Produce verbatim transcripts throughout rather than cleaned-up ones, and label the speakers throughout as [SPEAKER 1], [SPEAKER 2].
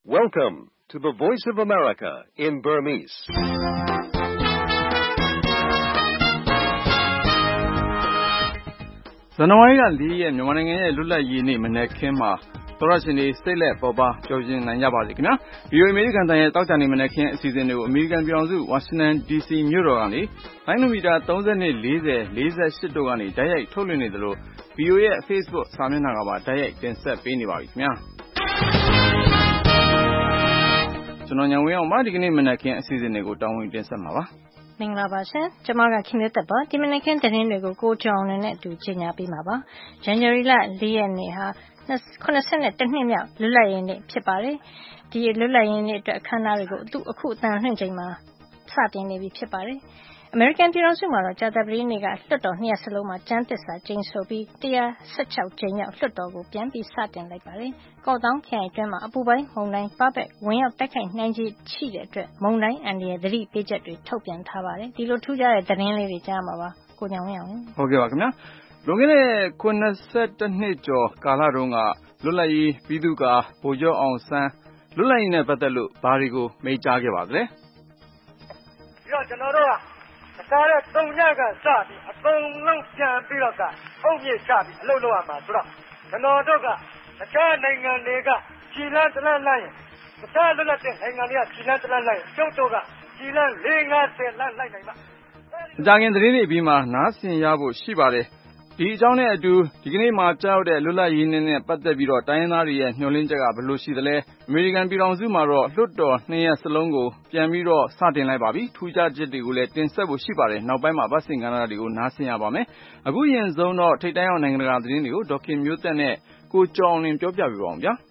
[SPEAKER 1] Welcome to the Voice of America in Burmese.
[SPEAKER 2] ။ဇန်နဝါရီလ၄ရက်မြန်မာနိုင်ငံရဲ့လွတ်လပ်ရေးနေ့မနက်ခင်းမှာသောရရှင်တွေစိတ်လက်ပေါ်ပါပျော်ရွှင်နိုင်ကြပါစေခင်ဗျာ။ ဗီအိုအေ အမေရိကန်တန်ရဲ့တောက်ကြနေမနက်ခင်းအစီအစဉ်တွေကိုအမေရိကန်ပြည်ထောင်စုဝါရှင်တန်ဒီစီမြို့တော်ကနေလိုင်းနိုမီတာသုံး၂ ၄၀ ၄၈တို့ကနေတိုက်ရိုက်ထုတ်လွှင့်နေသလို ဗီအိုအေရဲ့ Facebook စာမျက်နှာကပါတိုက်ရိုက်တင်ဆက်ပေးနေပါပြီခင်ဗျာ။ကျွန်တော်ညံဝင်းအောင်ပါဒီကနေ့မနက်ခင်းအစီအစဉ်တွေကိုတောင်းဝင်တင်ဆက်မှာပါ
[SPEAKER 3] ။မင်္ဂလာပါရှင်။ကျွန်မကခင်ဗျသက်ပါဒီမနက်ခင်းသတင်းတွေကိုကိုကြောင်နဲ့အတူကြီးညာပေးမှာပါ။ ဇန်နဝါရီလ၄ရက်နေ့ဟာခုနစ်၁နှစ်မြောက်လွတ်လပ်ရေးနေ့ဖြစ်ပါတယ်။ဒီလွတ်လပ်ရေးနေ့အတွက်အခမ်းအနားတွေကိုအခုအခုအတန်လွှင့်ချိန်မှာစတင်နေပြီဖြစ်ပါတယ်။အမေရိကန်ပြည်ထောင်စုမှာတော့ကြာသပတေးနေ့ကလွှတ်တော်နှစ်ရပ်စလုံးမှာကျမ်းသစ္စာကျိန်ဆိုပြီး၁၁၆ကြိမ်မြောက်လွှတ်တော်ကိုပြန်ပြီးစတင်လိုက်ပါတယ်။ကော့သောင်းခရိုင်အတွင်းမှာအပူပိုင်းမုန်တိုင်းပတ်ဝင်ရောက်တိုက်ခိုက်နိုင်ခြေရှိတဲ့အတွက်မုန်တိုင်းအန္တရာယ်သတိပေးချက်တွေထုတ်ပြန်ထားပါတယ်။ဒီလိုထူးခြားတဲ့သတင်းလေးတွေကြားမှာပါ။ကိုညောင်ဝင်းအောင်
[SPEAKER 2] ။ဟုတ်ကဲ့ပါခင်ဗျာ။လွန်ခဲ့တဲ့ခုနှစ်နှစ်ကျော်ကာလတုန်းကလွတ်လပ်ရေးပြည်သူ့ကာဗိုလ်ချုပ်အောင်ဆန်းလွတ်လပ်ရေးနဲ့ပတ်သက်လို့ဘာတွေကိုမိန့်ကြားခဲ့ပါသလဲ
[SPEAKER 4] ။ပြီးတော့ကျွန်တော်တို့ကဒါနဲ့သုံးညကစပြီးအပုံလုံးပြန်ပြီးတော့ကအုပ်မြစ်ချပြီးအလုပ်လုပ်ရမှာဆိုတော့ကျွန်တော်တို့ကတခြားနိုင်ငံတွေကခြေလမ်းတလန်းလိုက်ရင်တခြားလွတ်လပ်တဲ့နိုင်ငံတွေကခြေလမ်းတလန်းလိုက်ရင်ကျုပ်တို့ကခြေလမ်း၄၅၀လမ်းလိုက်နိုင်မှာ
[SPEAKER 2] အကြင်သတင်းတွေပြီးမှနားဆင်ရဖို့ရှိပါတယ်ဒီအကြောင်းနဲ့အတူဒီကနေ့မှာကြောက်တဲ့လွတ်လပ်ရေးနေ့နဲ့ပတ်သက်ပြီးတော့တိုင်းရင်းသားတွေရဲ့ညှို့လင်းချက်ကဘယ်လိုရှိသလဲအမေရိကန်ပြည်ထောင်စုမှာတော့လွှတ်တော်နှစ်ရပ်စလုံးကိုပြန်ပြီးတော့စတင်လိုက်ပါပြီထူးခြားချက်တွေကိုလည်းတင်ဆက်ဖို့ရှိပါတယ်နောက်ပိုင်းမှာဗတ်စင်ကဏ္ဍတွေကိုနားဆင်ရပါမယ်အခုရင်ဆုံးတော့ထိပ်တိုင်းအောင်နိုင်ငံတကာသတင်းတွေကိုဒေါက်ခင်မျိုးသက်နဲ့ကိုကျော်အောင်လင်းပြောပြပေးပါအောင်ဗျာ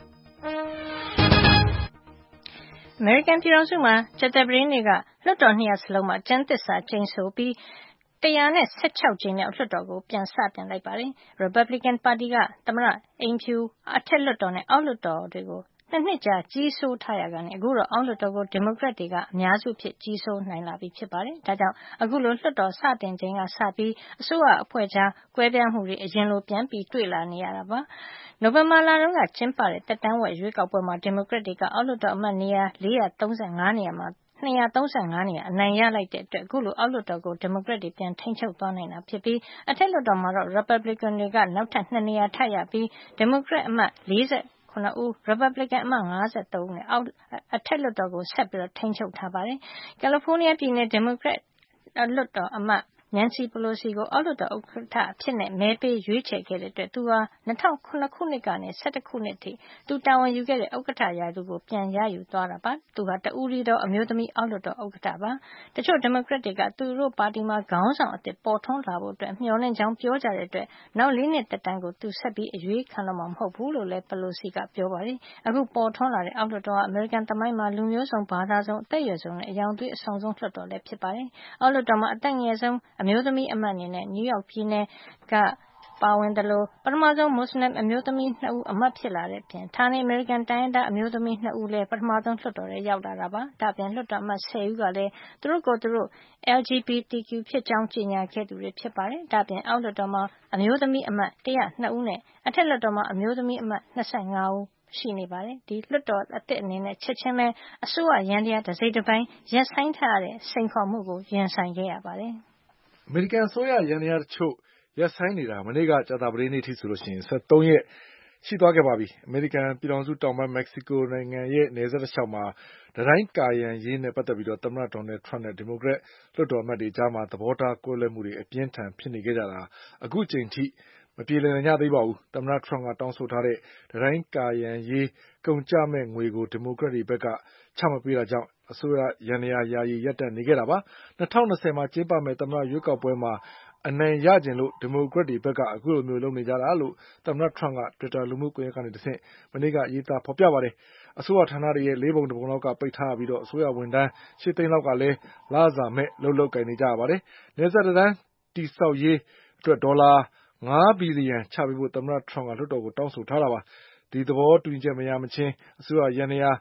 [SPEAKER 3] အမေရိကန်ပြည်ထောင်စုမှာကြာသပတေးနေ့ကလွှတ်တော်နှစ်ရပ်စလုံးမှာကျမ်းသစ္စာကျိန်ဆိုပြီး၁၁၆ကြိမ်မြောက်လွှတ်တော်ကိုပြန်စတင်လိုက်ပါတယ်။ Republican ပါတီကသမ္မတအိမ်ဖြူအထက်လွှတ်တော်နဲ့အောက်လွှတ်တော်တွေကိုနှစ်နှစ်ကြာကြီးစိုးထားရကနေအခုတော့အောက်လွှတ်တော်ကိုဒီမိုကရက်တွေကအများစုဖြစ်ကြီးစိုးနိုင်လာပြီဖြစ်ပါတယ်။ဒါကြောင့်အခုလိုလွှတ်တော်စတင်ချိန်ကစပြီးအစိုးရအဖွဲ့ကြားကွဲပြားမှုတွေအရင်လိုပြန်ပြီးတွေ့လာနေရတာပါ။နိုဝင်ဘာလတုန်းကကျင်းပတဲ့တက်တန်းဝက်ရွေးကောက်ပွဲမှာဒီမိုကရက်တွေကအောက်လွှတ်တော်အမတ်နေရာ၄၃၅နေရာမှာ၂၃၅နေရာအနိုင်ရလိုက်တဲ့အတွက်အခုလိုအောက်လွှတ်တော်ကိုဒီမိုကရက်တွေပြန်ထိန်းချုပ်သွားနိုင်တာဖြစ်ပြီးအထက်လွှတ်တော်မှာတော့ Republican တွေကနောက်ထပ်၂နေရာထပ်ရပြီးဒီမိုကရက်အမတ်၄၇ဦး Republican အမတ်၅၃ဦးနဲ့အောက်အထက်လွှတ်တော်ကိုဆက်ပြီးထိန်းချုပ်ထားပါတယ်။ California ပြည်နယ်ဒီမိုကရက်လွှတ်တော်အမတ်Nancy Pelosi ကိုအောက်လွှတ်တော်ဥက္ကဋ္ဌအဖြစ်နဲ့မဲပေးရွေးချယ်ခဲ့တဲ့အတွက်သူဟာ၂၀၀၇ခုနှစ်ကနေ၁၁ခုနှစ်အထိသူတာဝန်ယူခဲ့တဲ့ဥက္ကဋ္ဌရာထူးကိုပြန်ရယူသွားတာပါ။သူဟာတဦးတည်းသောအမျိုးသမီးအောက်လွှတ်တော်ဥက္ကဋ္ဌပါ။တချို့ဒီမိုကရက်တွေကသူတို့ပါတီမှာခေါင်းဆောင်အသစ်ပေါ်ထွန်းလာဖို့အတွက်မျှော်လင့်ကြောင်းပြောကြတဲ့အတွက်နောက်လေးနှစ်သက်တမ်းကိုသူဆက်ပြီးအရွေးခံတော့မှာမဟုတ်ဘူးလို့လည်း Pelosi ကပြောပါတယ်။အခုပေါ်ထွန်းလာတဲ့အောက်လွှတ်တော်ဟာအမေရိကန်သမိုင်းမှာလူမျိုးစုံဘာသာစုံအသက်အရွယ်စုံနဲ့အရောင်သွေးအစုံဆုံးလွှတ်တော်လည်းဖြစ်ပါတယ်။အောက်လွှတ်တော်မှာအသက်ငယ်ဆုံးအမျိုးသမီးအမတ်အနေနဲ့နယူးယောက်ပြည်နယ်ကပါဝင်တယ်လို့ပထမဆုံးမွတ်စလင်အမျိုးသမီးနှစ်ဦးအမတ်ဖြစ်လာတဲ့အပြင်ဌာနေအမေရိကန်တိုင်းရင်းသားအမျိုးသမီးနှစ်ဦးလည်းပထမဆုံးလွှတ်တော်ထဲရောက်လာတာပါ။ဒါ့အပြင်လွှတ်တော်အမတ်၁၀ဦးကလည်းသူတို့ကိုယ်သူတို့ L G B T Q ဖြစ်ကြောင်းကြေညာခဲ့သူတွေဖြစ်ပါတယ်။ဒါ့အပြင်အောက်လွှတ်တော်မှာအမျိုးသမီးအမတ်၁၀၂ဦးနဲ့အထက်လွှတ်တော်မှာအမျိုးသမီးအမတ်၂၅ဦးရှိနေပါတယ်။ဒီလွှတ်တော်အသစ်အနေနဲ့ချက်ချင်းပဲအစိုးရယန္တရားတစ်စိတ်တစ်ပိုင်းရပ်ဆိုင်းထားရတဲ့စိန်ခေါ်မှုကိုရင်ဆိုင်ခဲ့ရပါတယ်။
[SPEAKER 5] အမေရိကန်အစိုးရယန္တရားတချို့ရပ်ဆိုင်းနေတာမနေ့ကကြာသပတေးနေ့ထိဆိုလို့ရှိရင်၁၃ရက်ရှိသွားခဲ့ပါပြီ။အမေရိကန်ပြည်ထောင်စုတောင်ပိုင်းမက္ကဆီကိုနိုင်ငံရဲ့နယ်စပ်တစ်လျှောက်မှာတံတိုင်းကာရံရေးနဲ့ပတ်သက်ပြီးတော့သမ္မတဒေါ်နယ်ထရမ့်နဲ့ဒီမိုကရက်လွှတ်တော်အမတ်တွေကြားမှာသဘောထားကွဲလွဲမှုတွေအပြင်းထန်ဖြစ်နေကြတာအခုချိန်ထိမပြေလည်နိုင်ကြသေးပါဘူး။သမ္မတထရမ့်ကတောင်းဆိုထားတဲ့တံတိုင်းကာရံရေးကုန်ကျမဲ့ငွေကိုဒီမိုကရက်တွေဘက်ကချမပေးတာကြောင့်အစိုးရယန္တရားယာယီရပ်တန့်နေခဲ့တာပါ။၂၀၂၀မှာကျင်းပမဲ့သမ္မတရွေးကောက်ပွဲမှာအနိုင်ရကျင်လို့ဒီမိုကရက်တွေဘက်ကအခုလိုမျိုးလုပ်နေကြတာလို့သမ္မတထရမ့်က Twitter လူမှုကွန်ရက်ကနေတဆင့်မနေ့ကရေးသားဖော်ပြပါတယ်။အစိုးရဌာနတွေရဲ့လေးပုံတစ်ပုံလောက်ကပိတ်ထားပြီးတော့အစိုးရဝန်ထမ်းရှစ်သိန်းလောက်ကလည်းလစာမဲ့လုပ်လုပ်ကိုင်နေကြရပါတယ်။နယ်စပ်တံတိုင်းတည်ဆောက်ရေးအတွက်ဒေါ်လာ၅ဘီလီယံချပေးဖို့သမ္မတထရမ့်ကလွှတ်တော်ကိုတောင်းဆိုထားတာပါ။ဒီသဘောတူညီချက်မရမချင်းအစိုးရယန္တရား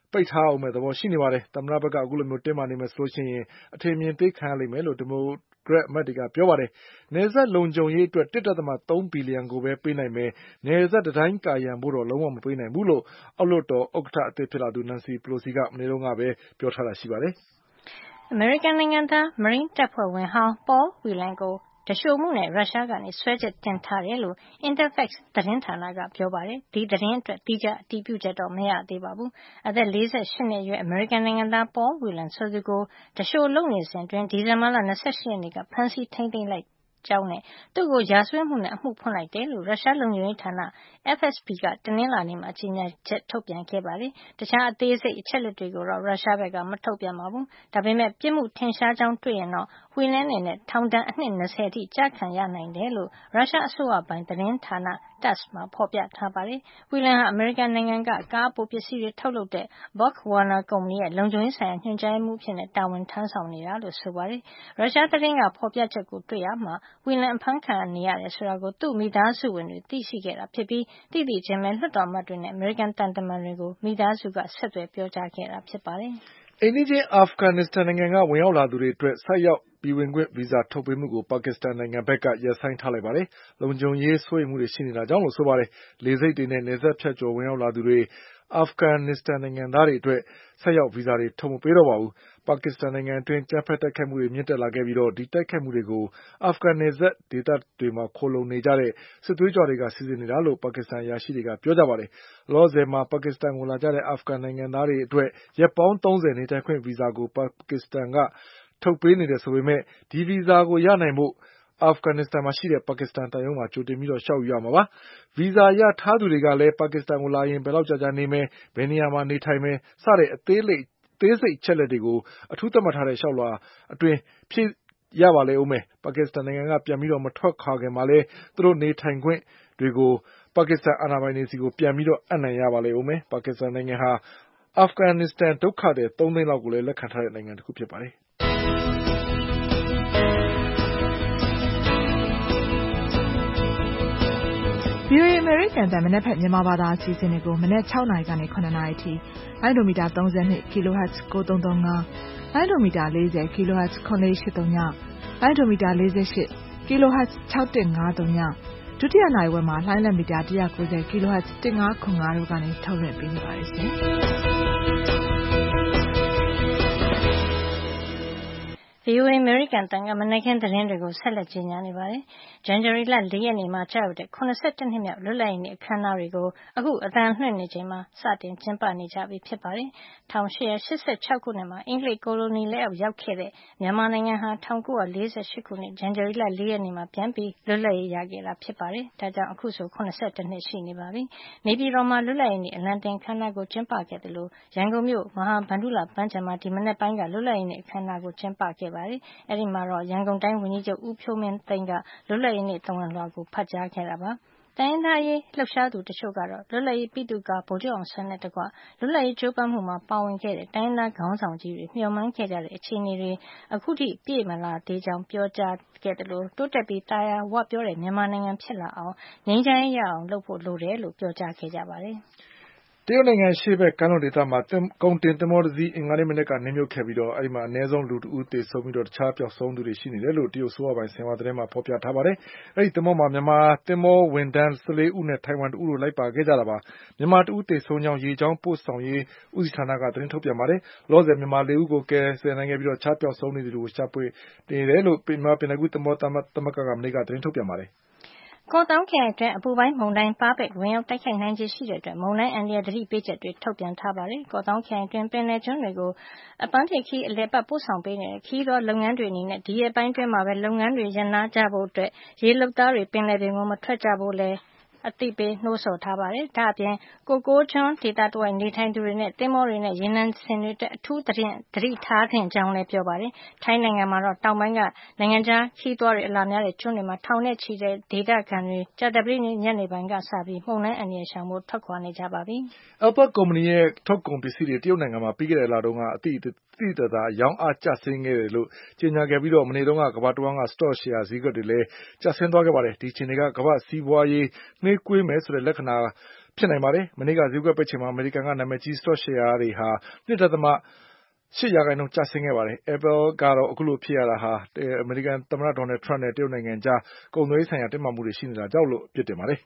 [SPEAKER 5] ပိတ်ထားအောင်မဲ့သဘောရှိနေပါတယ်။သမ္မတဘက်ကအခုလိုမျိုးတင်းမာနေမယ်ဆိုလို့ရှိရင်အထင်မြင်သေးခံရလိမ့်မယ်လို့ဒီမိုကရက်အမတ်တွေကပြောပါတယ်။နယ်စပ်လုံခြုံရေးအတွက် တစ်ဒသမသုံးဘီလီယံကိုပဲပေးနိုင်မယ်။နယ်စပ်တံတိုင်းကာရံဖို့တော့လုံးဝမပေးနိုင်ဘူးလို့အောက်လွှတ်တော်ဥက္ကဋ္ဌအသစ်ဖြစ်လာသူ Nancy Pelosi ကမနေ့တုန်းကပဲပြောထားတာရှိပါတယ်
[SPEAKER 3] ။အမေရိကန်နိုင်ငံသားမရိန်းတပ်ဖွဲ့ဝင်ဟောင်း Paul Whelan ကိုတရှိုမှုနဲ့ရုရှားကနေစွဲချက်တင်ထားတယ်လို့ Interfax သတင်းဌာနကပြောပါတယ်။ဒီသတင်းအတွက်တိကျအတည်ပြုချက်တော့မရသေးပါဘူး။အသက်လေးဆယ့်ရှစ်နှစ်အရွယ်အမေရိကန်နိုင်ငံသား Paul Whelan ဆိုသူကိုတရှိုလုပ်နေစဉ်အတွင်းဒီဇင်ဘာလ၂၈ရက်နေ့ကဖမ်းဆီးထိန်းသိမ်းလိုက်ကြောင်းနဲ့သူ့ကိုရာဇဝတ်မှုနဲ့အမှုဖွင့်လိုက်တယ်လို့ရုရှားလုံခြုံရေးဌာန F S B ကတနင်္လာနေ့မှာကြေညာချက်ထုတ်ပြန်ခဲ့ပါတယ်။တခြားအသေးစိတ်အချက်လက်တွေကိုတော့ရုရှားဘက်ကမထုတ်ပြန်ပါဘူး။ဒါပေမဲ့ပြစ်မှုထင်ရှားကြောင်းတွေ့ရင်တော့Whelanအနေနဲ့ထောင်ဒဏ်အနှစ်၂၀အထိကျခံရနိုင်တယ်လို့ရုရှားအစိုးရပိုင်သတင်းဌာန T A S S မှာဖော်ပြထားပါတယ်။ Whelan ဟာအမေရိကန်နိုင်ငံကကားအပိုပစ္စည်းတွေထုတ်လုပ်တဲ့ BorgWarner ကုမ္ပဏီရဲ့လုံခြုံရေးဆိုင်ရာညွှန်ကြားရေးမှူးအဖြစ်တာဝန်ထမ်းဆောင်နေတာလို့ဆိုပါတယ်။ရုရှားသတင်းကဖော်ပြချက်ကိုတွေ့ရာမှာWhelan အဖမ်းခံနေရတယ်ဆိုတာကိုသူ့မိသားစုဝင်တွေသိရှိခဲ့တာဖြစ်ပြီးသိသိချင်းပဲလွှတ်တော်အမတ်တွေနဲ့အမေရိကန်တန်တမန်တွေကိုမိသားစုကဆက်သွယ်ပြောကြားခဲ့တာဖြစ်ပါတယ်
[SPEAKER 5] ။အိန္ဒိယအာဖဂန်နစ္စတန်နိုင်ငံကဝင်ရောက်လာသူတွေအတွက်ဆိုက်ရောက်ပြည်ဝင်ခွင့်ဗီဇာထုတ်ပေးမှုကိုပါကစ္စတန်နိုင်ငံဘက်ကရပ်ဆိုင်းထားလိုက်ပါတယ်။လုံခြုံရေးစိုးရိမ်မှုတွေရှိနေတာကြောင့်လို့ဆိုပါတယ်။လေဆိပ်တွေနဲ့နယ်စပ်ဖြတ်ကျော်ဝင်ရောက်လာသူတွေအာဖဂန်နစ္စတန်နိုင်ငံသားတွေအတွက်ဆိုက်ရောက်ဗီဇာတွေထုတ်မပေးတော့ပါဘူး။ပါကစ္စတန်နိုင်ငံအတွင်းကြမ်းဖက်တိုက်ခိုက်မှုတွေမြင့်တက်လာခဲ့ပြီးဒီတိုက်ခိုက်မှုတွေကိုအာဖဂန်နယ်စပ်ဒေသတွေမှာခိုလှုံနေကြတဲ့စစ်သွေးကြွတွေကစီစဉ်နေတာလို့ပါကစ္စတန်အရာရှိတွေကပြောကြပါတယ်။လောလောဆယ်မှာပါကစ္စတန်ကိုလာကြတဲ့အာဖဂန်နိုင်ငံသားတွေအတွက်ရက်ပေါင်းသုံးဆယ်နေထိုင်ခွင့်ဗီဇာကိုပါကစ္စတန်ကထုတ်ပေးနေတယ်ဆိုပေမဲ့ဒီဗီဇာကိုရနိုင်ဖို့အာဖဂန်နစ္စတန်မှာရှိတဲ့ပါကစ္စတန်သံရုံးမှာကြိုတင်ပြီးလျှောက်ယူရမှာပါ။ဗီဇာရထားသူတွေကလည်းပါကစ္စတန်ကိုလာရင်ဘယ်လောက်ကြာကြာနေမယ်၊ဘယ်နေရာမှာနေထိုင်မယ်စတဲ့အသေးစိတ်သေးစိတ်အချက်လက်တွေကိုအထူးသတ်မှတ်ထားတဲ့လျှောက်လွှာအတွင်းဖြည့်ရပါလိမ့်ဦးမယ်။ပါကစ္စတန်နိုင်ငံကပြန်ပြီးမထွက်ခွာခင်မှာလည်းသူတို့နေထိုင်ခွင့်တွေကိုပါကစ္စတန်အာဏာပိုင်တွေစီကိုပြန်ပြီးအပ်နှံရပါလိမ့်ဦးမယ်။ပါကစ္စတန်နိုင်ငံဟာအာဖဂန်နစ္စတန်ဒုက္ခသည်သုံးသိန်းလောက်ကိုလည်းလက်ခံထားတဲ့နိုင်ငံတစ်ခုဖြစ်ပါတယ်။
[SPEAKER 6] V O A အမေရိကန်အသံမနက်ဖြန်မြန်မာဘာသာအစီအစဉ်တွေကိုမနက်၆နာရီကနေ၇နာရီအထိလိုင်းဒိုမီတာ၃၂ kHz ၉၃၃၅လိုင်းဒိုမီတာ၄၀ kHz ၇၄၈၃ညလိုင်းဒိုမီတာ၄၈ kHz ၆၁၅၃ညဒုတိယနိုင်ဝက်မှာလိုင်းလက်မီတာ၁၉၀ kHz ၁၅၇၅တို့ကနေထုတ်လွှင့်ပေးနေပါတယ်ရှင်။
[SPEAKER 3] V O A အမေရိကန်အသံကမနက်ခင်းသတင်းတွေကိုဆက်လက်ကြေညာနေပါတယ်။ဇန်နဝါရီလ၄ရက်နေ့မှာကျရောက်တဲ့၇၁နှစ်မြောက်လွတ်လပ်ရေးနေ့အခမ်းအနားတွေကိုအခုအသံလွှင့်နေချိန်မှာစတင်ကျင်းပနေကြပြီဖြစ်ပါတယ်။၁၈၈၆ခုနှစ်မှာအင်္ဂလိပ်ကိုလိုနီလက်အောက်ရောက်ခဲ့တဲ့မြန်မာနိုင်ငံဟာ၁၉၄၈ခုနှစ်ဇန်နဝါရီလ၄ရက်နေ့မှာပြန်ပြီးလွတ်လပ်ရေးရခဲ့တာဖြစ်ပါတယ်။ဒါကြောင့်အခုဆို၇၁နှစ်ရှိနေပါပြီ။နေပြည်တော်မှာလွတ်လပ်ရေးနေ့အလံတင်အခမ်းအနားကိုကျင်းပခဲ့တယ်လို့ရန်ကုန်မြို့မဟာဗန္ဓုလပန်းခြံမှာဒီမနက်ပိုင်းကလွတ်လပ်ရေးနေ့အခမ်းအနားကိုကျင်းပခဲ့ပါတယ်။အဲဒီမှာတော့ရန်ကုန်တိုင်းဝန်ကြီးချုပ်ဦးဖြိုးမင်းသိန်းကလွတ်လပ်ရေးနေ့သဝဏ်လွှာကိုဖတ်ကြားခဲ့တာပါ။တိုင်းရင်းသားရေးလှုပ်ရှားသူတချို့ကတော့လွတ်လပ်ရေးပိသုကာဗိုလ်ချုပ်အောင်ဆန်းနဲ့တကွလွတ်လပ်ရေးကြိုးပမ်းမှုမှာပါဝင်ခဲ့တဲ့တိုင်းရင်းသားခေါင်းဆောင်ကြီးတွေမျှော်မှန်းခဲ့ကြတဲ့အခြေအနေတွေအခုထိပြည့်မလာသေးကြောင်းပြောကြားခဲ့တယ်လို့တိုးတက်ပြီးတာယာဝပြောတဲ့မြန်မာနိုင်ငံဖြစ်လာအောင်ငြိမ်းချမ်းရေးရအောင်လုပ်ဖို့လိုတယ်လို့ပြောကြားခဲ့ကြပါတယ်။
[SPEAKER 5] တရုတ်နိုင်ငံအရှေ့ဘက်ကမ်းလွန်ဒေသမှာကုန်တင်သင်္ဘောတစ်စီးအင်္ဂါနေ့မနက်ကနစ်မြုပ်ခဲ့ပြီးအဲဒီမှာအနည်းဆုံးလူတဦးသေဆုံးပြီးတခြားပျောက်ဆုံးသူတွေရှိနေတယ်လို့တရုတ်အစိုးရပိုင်ဆင်ဟွာသတင်းမှာဖေါ်ပြထားပါတယ်။အဲဒီသင်္ဘောမှာမြန်မာသင်္ဘောဝန်ထမ်း၁၄ဦးနဲ့ထိုင်ဝမ်တဦးတို့လိုက်ပါခဲ့ကြတာပါ။မြန်မာတဦးသေဆုံးကြောင်းရေကြောင်းပို့ဆောင်ရေးဦးစီးဌာနကသတင်းထုတ်ပြန်ပါတယ်။လောလောဆယ်မြန်မာလေးဦးကိုကယ်ဆယ်နိုင်ခဲ့ပြီးတခြားပျောက်ဆုံးနေသူတွေကိုရှာဖွေနေတယ်လို့မြန်မာပင်လယ်ကူးသင်္ဘောသမဂ္ဂကမနေ့ကသတင်းထုတ်ပြန်ပါတယ်။
[SPEAKER 3] ကော့သောင်းခရိုင်အတွင်းအပူပိုင်းမုန်တိုင်းပါပက်ဝင်ရောက်တိုက်ခိုက်နိုင်ခြေရှိတဲ့အတွက်မုန်တိုင်းအန္တရာယ်သတိပေးချက်တွေထုတ်ပြန်ထားပါတယ်။ကော့သောင်းခရိုင်အတွင်းပင်လယ်ကျွန်းတွေကိုအပန်းဖြေခရီးအလည်ပတ်ပို့ဆောင်ပေးနေတဲ့ခရီးသွားလုပ်ငန်းတွေအနေနဲ့ဒီရက်ပိုင်းအတွင်းမှာပဲလုပ်ငန်းတွေရပ်နားကြဖို့အတွက်ရေလုပ်သားတွေပင်လယ်ပြင်ကိုမထွက်ကြဖို့လည်းအသိပေးနှိုးဆော်ထားပါတယ်။ဒါ့အပြင်ကိုကိုးကျွန်းဒေသတဝိုက်နေထိုင်သူတွေနဲ့သင်္ဘောတွေနဲ့ရေနံစင်တွေအတွက်အထူးသတိထားသင့်ကြောင်းလည်းပြောပါတယ်။ထိုင်းနိုင်ငံမှာတော့တောင်ပိုင်းကနိုင်ငံခြားခရီးသွားတွေအလာများတဲ့ကျွန်းတွေမှာထောင်နဲ့ချီတဲ့ဒေသခံတွေကြာသပတေးနေ့ညနေပိုင်းကစပြီးမုန်တိုင်းအန္တရာယ်ရှောင်ဖို့ထွက်ခွာနေကြပါပြီ
[SPEAKER 5] ။ Apple ကုမ္ပဏီရဲ့ထုတ်ကုန်ပစ္စည်းတွေတရုတ်နိုင်ငံမှာပြီးခဲ့တဲ့လတုန်းကအတိသိသာသာရောင်းအားကျဆင်းခဲ့တယ်လို့ကြေညာခဲ့ပြီးမနေ့တုန်းကကမ္ဘာတဝှမ်းကစတော့ရှယ်ယာဈေးကွက်တွေလည်းကျဆင်းသွားခဲ့ပါတယ်။ဒီအခြေအနေကကမ္ဘာ့စီးပွားရေးနှေးကွေးမယ်ဆိုတဲ့လက္ခဏာဖြစ်နိုင်ပါတယ်။မနေ့ကဈေးကွက်ပိတ်ချိန်မှာအမေရိကန်ကနာမည်ကြီး stock share တွေဟာ ၂ ဒသမ ၈ ရာခိုင်နှုန်းကျဆင်းခဲ့ပါတယ်။ Apple ကတော့အခုလိုဖြစ်ရတာဟာအမေရိကန်သမ္မတဒေါ်နယ်ထရမ့်နဲ့တရုတ်နိုင်ငံကြားကုန်သွယ်ရေးဆိုင်ရာတင်းမာမှုတွေရှိနေတာကြောင့်လို့အပြစ်တင်ပါတယ်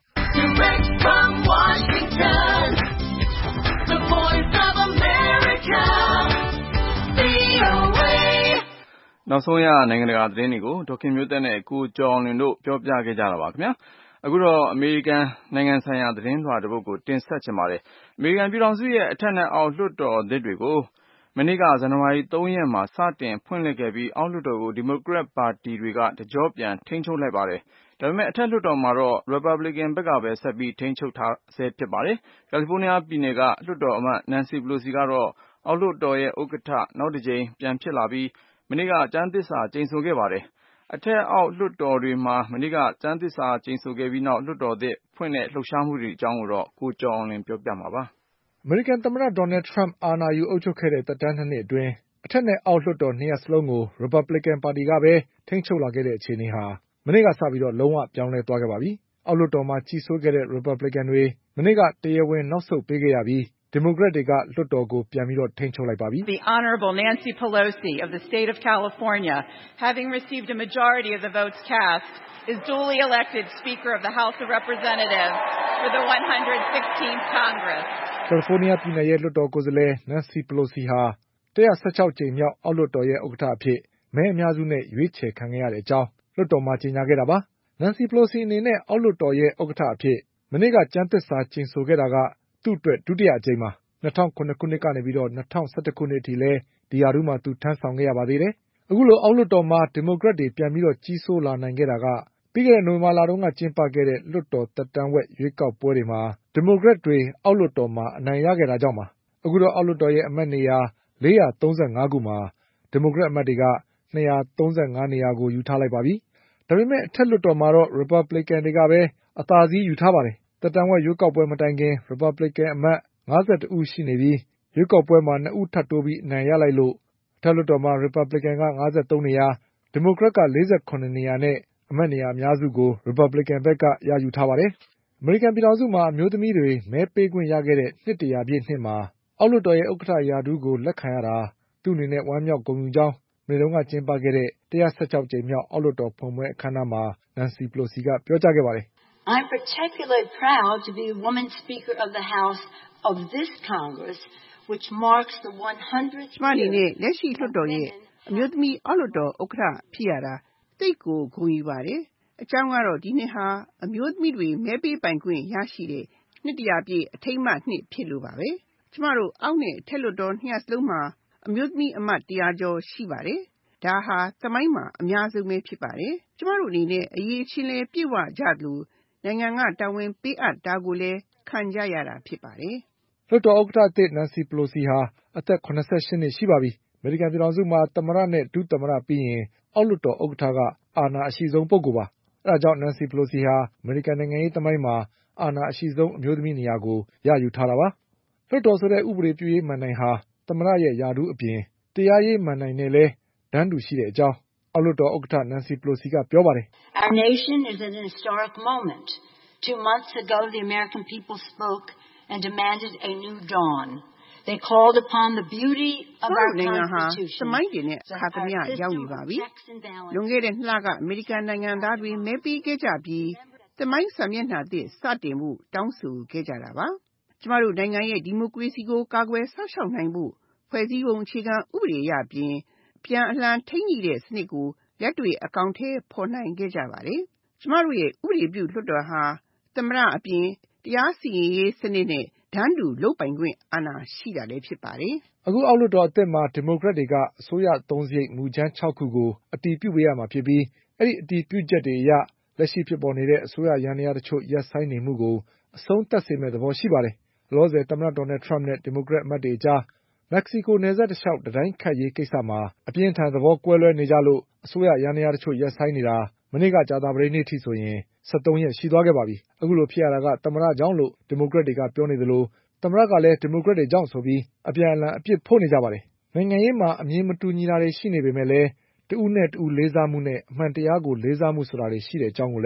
[SPEAKER 2] ။နောက်ဆုံးရနိုင်ငံတကာသတင်းတွေကိုဒေါခင်မျိုးသက်နဲ့ကိုကျော်အောင်လွင်တို့ပြောပြခဲ့ကြတာပါခင်ဗျာ။အခုတော့အမေရိကန်နိုင်ငံဆိုင်ရာသတင်းလွှာတစ်ပုဒ်ကိုတင်ဆက်ချင်ပါတယ်။အမေရိကန်ပြည်ထောင်စုရဲ့အထက်နဲ့အောက်လွှတ်တော်သစ်တွေကိုမနေ့ကဇန်နဝါရီလ၃ရက်မှာစတင်ဖွင့်လှစ်ခဲ့ပြီးအောက်လွှတ်တော်ကိုဒီမိုကရက်ပါတီတွေကတကြောပြန်ထိန်းချုပ်လိုက်ပါတယ်။ဒါပေမဲ့အထက်လွှတ်တော်မှာတော့ Republican ဘက်ကပဲဆက်ပြီးထိန်းချုပ်ထားဆဲဖြစ်ပါတယ်။ကယ်လီဖိုးနီးယားပြည်နယ်ကလွှတ်တော်အမတ် Nancy Pelosi ကတော့အောက်လွှတ်တော်ရဲ့ဥက္ကဋ္ဌနောက်တစ်ကြိမ်ပြန်ဖြစ်လာပြီးမနေ့ကကျမ်းသစ္စာကျိန်ဆိုခဲ့ပါတယ်။အထက်အောက်လွှတ်တော်တွေမှာမနေ့ကကျမ်းသစ္စာကျိန်ဆိုခဲ့ပြီးနောက်လွှတ်တော်သစ်ဖွင့်တဲ့လှုပ်ရှားမှုတွေအကြောင်းကိုတော့ကိုကျော်အောင်လွင်ပြောပြမှာပါ
[SPEAKER 5] ။အမေရိကန်သမ္မတဒေါ်နယ်ထရမ့်အာဏာယူအုပ်ချုပ်ခဲ့တဲ့သက်တမ်းနှစ်နှစ်အတွင်းအထက်နဲ့အောက်လွှတ်တော်နှစ်ရပ်စလုံးကို Republican ပါတီကပဲထိန်းချုပ်လာခဲ့တဲ့အခြေအနေဟာမနေ့ကစပြီးတော့လုံးဝပြောင်းလဲသွားခဲ့ပါပြီ။အောက်လွှတ်တော်မှာကြီးစိုးခဲ့တဲ့ Republican တွေမနေ့ကတရားဝင်နောက်ဆုတ်ပေးခဲ့ရပြီးဒီမိုကရက်တွေကလွှတ်တော်ကိုပြန်ပြီးတော့ထိန်းချုပ်လိုက်ပါပြီ။
[SPEAKER 7] The Honorable Nancy Pelosi of the state of California, having received a majority of the votes cast, is duly elected Speaker of the House of Representatives for the one hundred sixteenth Congress.
[SPEAKER 5] California ပြည်နယ်ရဲ့လွှတ်တော်ကိုယ်စားလှယ် Nancy Pelosi ဟာone hundred sixteenကြိမ်မြောက်အောက်လွှတ်တော်ရဲ့ဥက္ကဋ္ဌအဖြစ်မဲအများစုနဲ့ရွေးချယ်ခံခဲ့ရတဲ့အကြောင်းလွှတ်တော်မှာကြေညာခဲ့တာပါ။ Nancy Pelosi အနေနဲ့အောက်လွှတ်တော်ရဲ့ဥက္ကဋ္ဌအဖြစ်မနေ့ကကျမ်းသစ္စာကျိန်ဆိုခဲ့တာကသူ့အတွက်ဒုတိယအကြိမ်ပါ။၂၀၀၇ခုနှစ်ကနေပြီးတော့၂၀၁၁ခုနှစ်အထိလဲဒီရာထူးမှာသူထမ်းဆောင်ခဲ့ရပါသေးတယ်။အခုလိုအောက်လွှတ်တော်မှာဒီမိုကရက်တွေပြန်ပြီးတော့ကြီးစိုးလာနိုင်ခဲ့တာကပြီးခဲ့တဲ့နိုဝင်ဘာလတုန်းကကျင်းပခဲ့တဲ့လွှတ်တော်သက်တမ်းဝက်ရွေးကောက်ပွဲတွေမှာဒီမိုကရက်တွေအောက်လွှတ်တော်မှာအနိုင်ရခဲ့တာကြောင့်ပါ။အခုတော့အောက်လွှတ်တော်ရဲ့အမတ်နေရာ၄၃၅ခုမှာဒီမိုကရက်အမတ်တွေက၂၃၅နေရာကိုယူထားလိုက်ပါပြီ။ဒါပေမဲ့အထက်လွှတ်တော်မှာတော့ Republican တွေကပဲအသာစီးယူထားပါတယ်။သက်တမ်းဝက်ရွေးကောက်ပွဲမတိုင်ခင် Republican အမတ်၅၁ဦးရှိနေပြီးရွေးကောက်ပွဲမှာ၂ဦးထပ်တိုးပြီးအနိုင်ရလိုက်လို့အထက်လွှတ်တော်မှာ Republican က၅၃နေရာဒီမိုကရက်က၄၇နေရာနဲ့အမတ်နေရာအများစုကို Republican ဘက်ကရယူထားပါတယ်။အမေရိကန်ပြည်ထောင်စုမှာအမျိုးသမီးတွေမဲပေးခွင့်ရခဲ့တဲ့နှစ်တရာပြည့်နှစ်မှာအောက်လွှတ်တော်ရဲ့ဥက္ကဋ္ဌရာထူးကိုလက်ခံရတာသူ့အနေနဲ့ဝမ်းမြောက်ဂုဏ်ယူကြောင်းမနေ့တုန်းကကျင်းပခဲ့တဲ့one hundred sixteenကြိမ်မြောက်အောက်လွှတ်တော်ဖွင့်ပွဲအခမ်းအနားမှာ Nancy Pelosi ကပြောကြားခဲ့ပါတယ်
[SPEAKER 8] ။ I'm particularly proud to be a woman Speaker of the House of this Congress, which marks the one hundredth year.
[SPEAKER 7] ကျမအနေနဲ့လက်ရှိလွှတ်တော်ရဲ့အမျိုးသမီးအောက်လွှတ်တော်ဥက္ကဋ္ဌဖြစ်ရတာသိတ်ကိုဂုဏ်ယူပါတယ်။အကြောင်းကတော့ဒီနှစ်ဟာအမျိုးသမီးတွေမဲပေးပိုင်ခွင့်ရရှိတဲ့နှစ်တရာပြည့်အထိမ်းအမှတ်နှစ်ဖြစ်လို့ပါပဲ။ကျမတို့အောက်နဲ့အထက်လွှတ်တော်နှစ်ရပ်စလုံးမှာအမျိုးသမီးအမတ်တရားကျော်ရှိပါတယ်။ဒါဟာသမိုင်းမှာအများဆုံးပဲဖြစ်ပါတယ်။ကျမတို့အနေနဲ့အရေးချင်းလဲပြည့်ဝကြသလိုနိုင်ငံကတာဝန်ပေးအပ်တာကိုလည်းခံကြရတာဖြစ်ပါတယ်
[SPEAKER 5] ။လွှတ်တော်ဥက္ကဋ္ဌအသစ် Nancy Pelosi ဟာအသက်၇၈နှစ်ရှိပါပြီ။အမေရိကန်ပြည်ထောင်စုမှာသမ္မတနဲ့ဒုသမ္မတပြီးရင်အောက်လွှတ်တော်ဥက္ကဋ္ဌကအာဏာအရှိဆုံးပုဂ္ဂိုလ်ပါ။အဲဒါကြောင့် Nancy Pelosi ဟာအမေရိကန်နိုင်ငံရေးသမိုင်းမှာအာဏာအရှိဆုံးအမျိုးသမီးနေရာကိုရယူထားတာပါ။လွှတ်တော်ဆိုတဲ့ဥပဒေပြုရေးမဏ္ဍိုင်ဟာသမ္မတရဲ့ရာထူးအပြင်တရားရေးမဏ္ဍိုင်နဲ့လည်းတန်းတူရှိတဲ့အကြောင်းအောက်လွှတ်တော်ဥက္ကဋ္ဌ Nancy Pelosi ကပြောပါတယ်
[SPEAKER 8] ။ Our nation is at an historic moment. Two months ago the American people spoke and demanded a new dawn. They called upon the beauty of our Constitution.
[SPEAKER 7] သမိုင်းတင်တဲ့အခါသမယရောက်နေပါပြီ။လွန်ခဲ့တဲ့နှစ်လကအမေရိကန်နိုင်ငံသားတွေမဲပေးခဲ့ကြပြီးသမိုင်းစာမျက်နှာသစ်စတင်မှုတောင်းဆိုခဲ့ကြတာပါ။ကျမတို့နိုင်ငံရဲ့ဒီမိုကရေစီကိုကာကွယ်ဆောက်ရှောက်နိုင်ဖို့ဖွဲ့စည်းပုံအခြေခံဥပဒေရပြင်ပြန်အလှန်ထိန်းညှိတဲ့စနစ်ကိုလက်တွေ့အကောင်အထည်ဖော်နိုင်ခဲ့ကြပါတယ်။ကျမတို့ရဲ့ဥပဒေပြုလွှတ်တော်ဟာသမ္မတအပြင်တရားစီရင်ရေးစနစ်နဲ့တန်းတူလုပ်ပိုင်ခွင့်အာဏာရှိတာလည်းဖြစ်ပါတယ်
[SPEAKER 5] ။အခုအောက်လွှတ်တော်အသစ်မှာဒီမိုကရက်တွေကအစိုးရအသုံးစရိတ်မူကြမ်း၆ခုကိုအတည်ပြုပေးရမှာဖြစ်ပြီးအဲဒီအတည်ပြုချက်တွေအရလက်ရှိဖြစ်ပေါ်နေတဲ့အစိုးရယန္တရားတချို့ရပ်ဆိုင်းနေမှုကိုအဆုံးသတ်စေမယ့်သဘောရှိပါတယ်။လောလောဆယ်သမ္မတဒေါ်နယ်ထရမ့်နဲ့ဒီမိုကရက်အမတ်တွေအကြားမက္ကဆီကိုနယ်စပ်တလျှောက်တံတိုင်းခတ်ရေးကိစ္စမှာအပြင်းအထန်သဘောကွဲလွဲနေကြလို့အစိုးရယန္တရားတချို့ရပ်ဆိုင်းနေတာမနေ့ကကြာသပတေးနေ့ထိဆိုရင်၁၃ရက်ရှိသွားခဲ့ပါပြီ။အခုလိုဖြစ်ရတာကသမ္မတကြောင့်လို့ဒီမိုကရက်တွေကပြောနေသလိုသမ္မတကလည်းဒီမိုကရက်တွေကြောင့်ဆိုပြီးအပြန်အလှန်အပြစ်ဖို့နေကြပါတယ်။နိုင်ငံရေးမှာအမြင်မတူညီတာတွေရှိနေပေမဲ့လည်းတဦးနဲ့တဦးလေးစားမှုနဲ့အမှန်တရားကိုလေးစားမှုဆိုတာတွေရှိတဲ့အကြောင်းကိုလည်း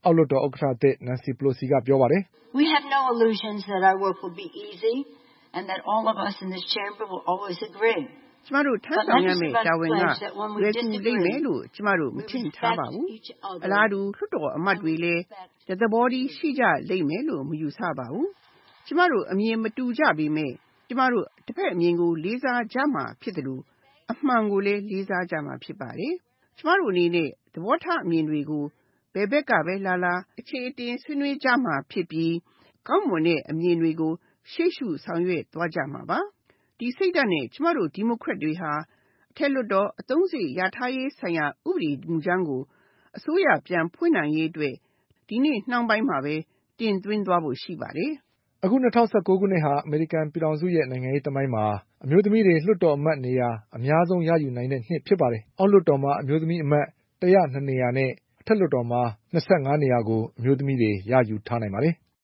[SPEAKER 5] အောက်လွှတ်တော်ဥက္ကဋ္ဌသစ် Nancy Pelosi ကပြောပါတယ်။
[SPEAKER 8] We have no illusions that our work will be easy and that all of us in this chamber will always agree.
[SPEAKER 7] ကျမတို့ထမ်းဆောင်ရမယ့်တာဝန်ကလွယ်ကူလိမ့်မယ်လို့ကျမတို့မထင်ထားပါဘူး။အလားတူလွှတ်တော်အမတ်တွေလည်းသဘောတည်းရှိကြလိမ့်မယ်လို့မယူဆပါဘူး။ကျမတို့အမြင်မတူကြပေမဲ့ကျမတို့တစ်ဖက်အမြင်ကိုလေးစားကြမှာဖြစ်တယ်လို့အမှန်ကိုလည်းလေးစားကြမှာဖြစ်ပါတယ်။ကျမတို့အနေနဲ့သဘောထားအမြင်တွေကိုဘယ်ဘက်ကပဲလာလာအခြေအတင်ဆွေးနွေးကြမှာဖြစ်ပြီးကောင်းမွန်တဲ့အမြင်တွေကိုရှေ့ရှုဆောင်ရွက်သွားကြမှာပါ။ဒီစိတ်ဓာတ်နဲ့ကျမတို့ဒီမိုကရက်တွေဟာအထက်လွှတ်တော်အသုံးစရိတ်ရထားရေးဆိုင်ရာဥပဒေမူကြမ်းကိုအစိုးရပြန်ဖွင့်နိုင်ရေးအတွက်ဒီနေ့နှောင်းပိုင်းမှာပဲတင်သွင်းသွားဖို့ရှိပါတယ်
[SPEAKER 5] ။အခု၂၀၁၉ခုနှစ်ဟာအမေရိကန်ပြည်ထောင်စုရဲ့နိုင်ငံရေးသမိုင်းမှာအမျိုးသမီးတွေလွှတ်တော်အမတ်နေရာအများဆုံးရယူနိုင်တဲ့နှစ်ဖြစ်ပါတယ်။အောက်လွှတ်တော်မှာအမျိုးသမီးအမတ်၁၀၂နေရာနဲ့အထက်လွှတ်တော်မှာ၂၅နေရာကိုအမျိုးသမီးတွေရယူထားနိုင်ပါတယ်
[SPEAKER 2] ။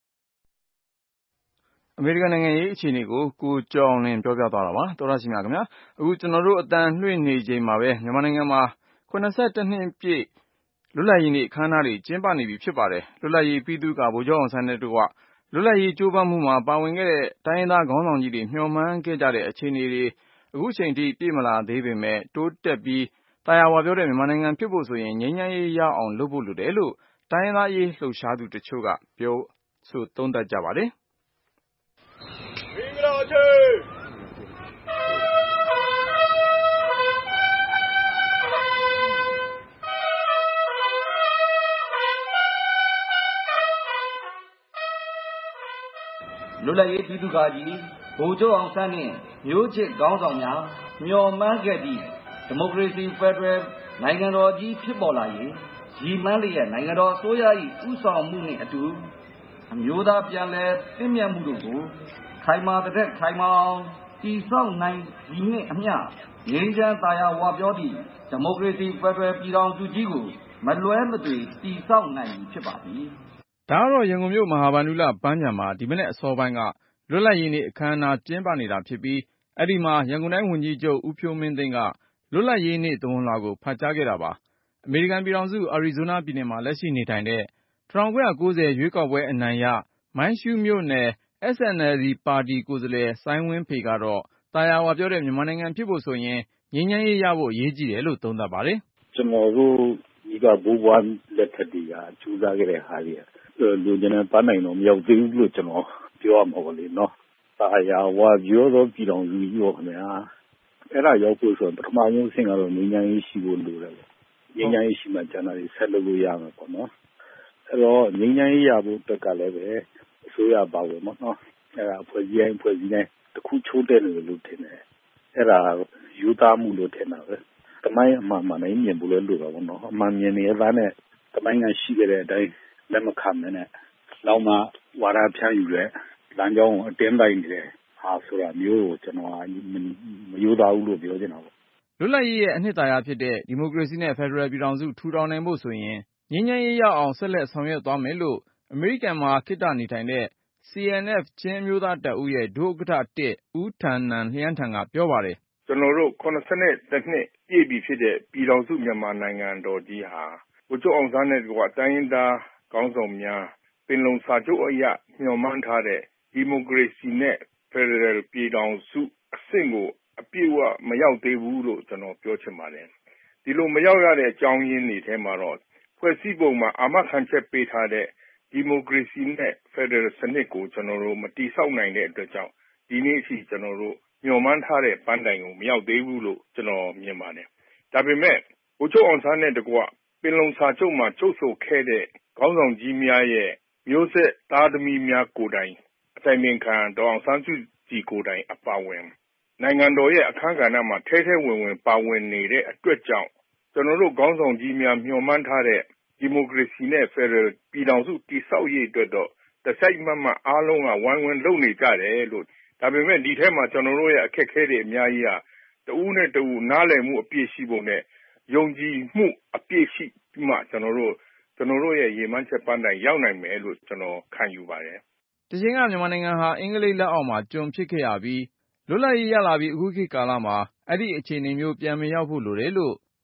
[SPEAKER 2] အမေရိကန်နိုင်ငံရေးအခြေအနေကိုကိုကျော်လင်းပြောပြသွားတာပါ။သောရရှိမြခင်ဗျာအခုကျွန်တော်တို့အတန်လွှင့်နေချိန်မှာပဲမြန်မာနိုင်ငံမှာခုနစ်ဆယ့်တစ်နှစ်ပြည့်လွတ်လပ်ရေးနေ့အခမ်းအနားတွေကျင်းပနေပြီဖြစ်ပါတယ်။လွတ်လပ်ရေးပြီးသူကဗိုလ်ချုပ်အောင်ဆန်းတဲ့တို့ကလွတ်လပ်ရေးကြိုးပမ်းမှုမှာပါဝင်ခဲ့တဲ့တိုင်းရင်းသားခေါင်းဆောင်ကြီးတွေမျှော်မှန်းခဲ့ကြတဲ့အခြေအနေတွေအခုချိန်ထိပြည့်မလာသေးပေမဲ့တိုးတက်ပြီးတာယာဝပြောတဲ့မြန်မာနိုင်ငံဖြစ်ဖို့ဆိုရင်ငြိမ်းချမ်းရေးရအောင်လုပ်ဖို့လိုတယ်လို့တိုင်းရင်းသားရေးလှုပ်ရှားသူတချို့ကပြောဆိုသုံးသပ်ကြပါတယ်။မင်္ဂလာချေ
[SPEAKER 9] လွတ်လပ်ရေးပြည်သူ့ကာကြီးဗိုလ်ချုပ်အောင်ဆန်းနှင့်မျိုးချစ်ခေါင်းဆောင်များမျှော်မှန်းခဲ့သည့်ဒီမိုကရေစီဖက်ဒရယ်နိုင်ငံတော်ကြီးဖြစ်ပေါ်လာရေးရည်မှန်းလျက်နိုင်ငံတော်အစိုးရ၏ဥဆောင်မှုနှင့်အတူအမျိုးသားပြန်လည်သင့်မြတ်မှုတို့ကိုခိုင်မာတဲ့ခိုင်မာအောင်တည်ဆောက်နိုင်ရည်နှင့်အမျှငြိမ်းချမ်းသာယာဝပြောသည့်ဒီမိုကရေစီဖက်ဒရယ်ပြည်ထောင်စုကြီးကိုမလွဲမသွေတည်ဆောက်နိုင်ဖြစ်ပါသည်
[SPEAKER 2] ဒါကတော့ရန်ကုန်မြို့မဟာဗန္ဓုလပန်းခြံမှာဒီမနေ့အစောပိုင်းကလွတ်လပ်ရေးနေ့အခမ်းအနားကျင်းပနေတာဖြစ်ပြီးအဲ့ဒီမှာရန်ကုန်တိုင်းဝန်ကြီးချုပ်ဦးဖြိုးမင်းသိန်းကလွတ်လပ်ရေးနေ့သဝဏ်လွှာကိုဖတ်ကြားခဲ့တာပါအမေရိကန်ပြည်ထောင်စုအာရီဇိုနာပြည်နယ်မှာလက်ရှိနေထိုင်တဲ့၁၉၉၀ရွေးကောက်ပွဲအနိုင်ရမိုင်းရှူးမြို့နယ် အက်စ် အန် အယ် ဒီ ပါတီကိုယ်စားလှယ်စိုင်းဝင်းဖေကတော့တာယာဝပြောတဲ့မြန်မာနိုင်ငံဖြစ်ဖို့ဆိုရင်ငြိမ်းချမ်းရေးရဖို့အရေးကြီးတယ်လို့သုံးသပ်ပါတယ်
[SPEAKER 10] ကျွန်တော်တို့ဒီကဘိုးဘွားလက်ထက်ကကြိုးစားခဲ့တဲ့ဟာတွေလူကျင်တဲ့ပန်းနိုင်တော့မရောက်သေးဘူးလို့ကျွန်တော်ပြောရမှာပါလေနော်တာယာဝပြောတော့ပြည်တော်လူကြီးရောခင်ဗျာအဲ့ဒါရောက်ဖို့ဆိုရင်ပထမဆုံးအဆင့်ကတော့ငြိမ်းချမ်းရေးရှိဖို့လိုတယ်ပေါ့ငြိမ်းချမ်းရေးရှိမှကျန်တာတွေဆက်လုပ်လို့ရမှာပေါ့နော်အဲ့တော့ငြိမ်းချမ်းရေးရဖို့တက်ကလည်းပဲအစိုးရပါဝင်ပေါ့နော်အဲ့ဒါဖွဲ့စည်းရင်ဖွဲ့စည်းတိုင်းတစ်ခုချိုးတဲ့လို့လို့ထင်တယ်အဲ့ဒါယူသားမှုလို့ထင်တာပဲတမိုင်းအမှန်မှန်နဲ့မြင်ဖို့လည်းလိုတော့ဘောနော်အမှန်မြင်နေတဲ့သားနဲ့တမိုင်းကရှိခဲ့တဲ့အတိုင်းလက်မခံမနဲ့နောက်မှဝါဒဖြန့်ယူတဲ့လမ်းကြောင်းကိုအတင်းတိုင်းနေတယ်ဟာဆိုတာမျိုးကိုကျွန်တော်မယူသားဘူးလို့ပြောချင်တာပေါ့
[SPEAKER 2] လွတ်လပ်ရေးရဲ့အနှစ်သာရဖြစ်တဲ့ဒီမိုကရေစီနဲ့ဖက်ဒရယ်ပြည်ထောင်စုထူထောင်နိုင်ဖို့ဆိုရင်ငြိမ်းချမ်းရေးရအောင်ဆက်လက်ဆောင်ရွက်သွားမယ်လို့အမေရိကန်မှာခေတ္တနေထိုင်တဲ့ စီ အန် အက်ဖ် ချင်းအမျိုးသားတပ်ဦးရဲ့ဒုဥက္ကဋ္ဌဦးထန်နန်လျန်းထန်ကပြောပါတယ်
[SPEAKER 11] ကျွန်တော်တို့ခုနှစ်ဆယ့်နှစ်ပြည့်ပြီဖြစ်တဲ့ပြည်ထောင်စုမြန်မာနိုင်ငံတော်ကြီးဟာဗိုလ်ချုပ်အောင်ဆန်းနဲ့ကတိုင်းရင်းသားခေါင်းဆောင်များပင်လုံစာချုပ်အရညှော်မှန်းထားတဲ့ဒီမိုကရေစီနဲ့ဖက်ဒရယ်ပြည်ထောင်စုအဆင့်ကိုအပြည့်အဝမရောက်သေးဘူးလို့ကျွန်တော်ပြောချင်ပါတယ်ဒီလိုမရောက်ရတဲ့အကြောင်းရင်းတွေထဲမှာတော့ဖွဲ့စည်းပုံမှာအာမခံချက်ပေးထားတဲ့ဒီမိုကရေစီနဲ့ဖက်ဒရယ်စနစ်ကိုကျွန်တော်တို့မတည်ဆောက်နိုင်တဲ့အတွက်ကြောင့်ဒီနေ့အထိကျွန်တော်တို့ညှော်မှန်းထားတဲ့ပန်းတိုင်ကိုမရောက်သေးဘူးလို့ကျွန်တော်မြင်ပါတယ်ဒါပေမဲ့ဗိုလ်ချုပ်အောင်ဆန်းနဲ့တကွပင်လုံစာချုပ်မှာချုပ်ဆိုခဲ့တဲ့ခေါင်းဆောင်ကြီးများရဲ့မျိုးဆက်သားသမီးများကိုယ်တိုင်အတိုင်ပင်ခံဒေါ်အောင်ဆန်းစုကြည်ကိုယ်တိုင်အပါအဝင်နိုင်ငံတော်ရဲ့အခမ်းကဏ္ဍမှာထဲထဲဝင်ဝင်ပါဝင်နေတဲ့အတွက်ကြောင့်ကျွန်တော်တို့ခေါင်းဆောင်ကြီးများမျှော်မှန်းထားတဲ့ဒီမိုကရေစီနဲ့ဖက်ဒရယ်ပြည်ထောင်စုတည်ဆောက်ရေးအတွက်တော့တစိုက်မတ်မတ်အားလုံးကဝိုင်းဝန်းလုပ်နေကြတယ်လို့ဒါပေမဲ့ဒီထဲမှာကျွန်တော်တို့ရဲ့အခက်အခဲတွေအများကြီးကတဦးနဲ့တဦးနားလည်မှုအပြည့်ရှိဖို့နဲ့ယုံကြည်မှုအပြည့်ရှိမှကျွန်တော်တို့ကျွန်တော်တို့ရဲ့ရေမှန်းချက်ပန်းတိုင်ရောက်နိုင်မယ်လို့ကျွန်တော်ခံယူပါတယ်
[SPEAKER 2] ။တချိန်ကမြန်မာနိုင်ငံဟာအင်္ဂလိပ်လက်အောက်မှာကျွန်ဖြစ်ခဲ့ရပြီးလွတ်လပ်ရေးရလာပြီးအခုခေတ်ကာလမှာအဲ့ဒီအခြေအနေမျိုးပြန်မရောက်ဖို့လိုတယ်လို့ဝ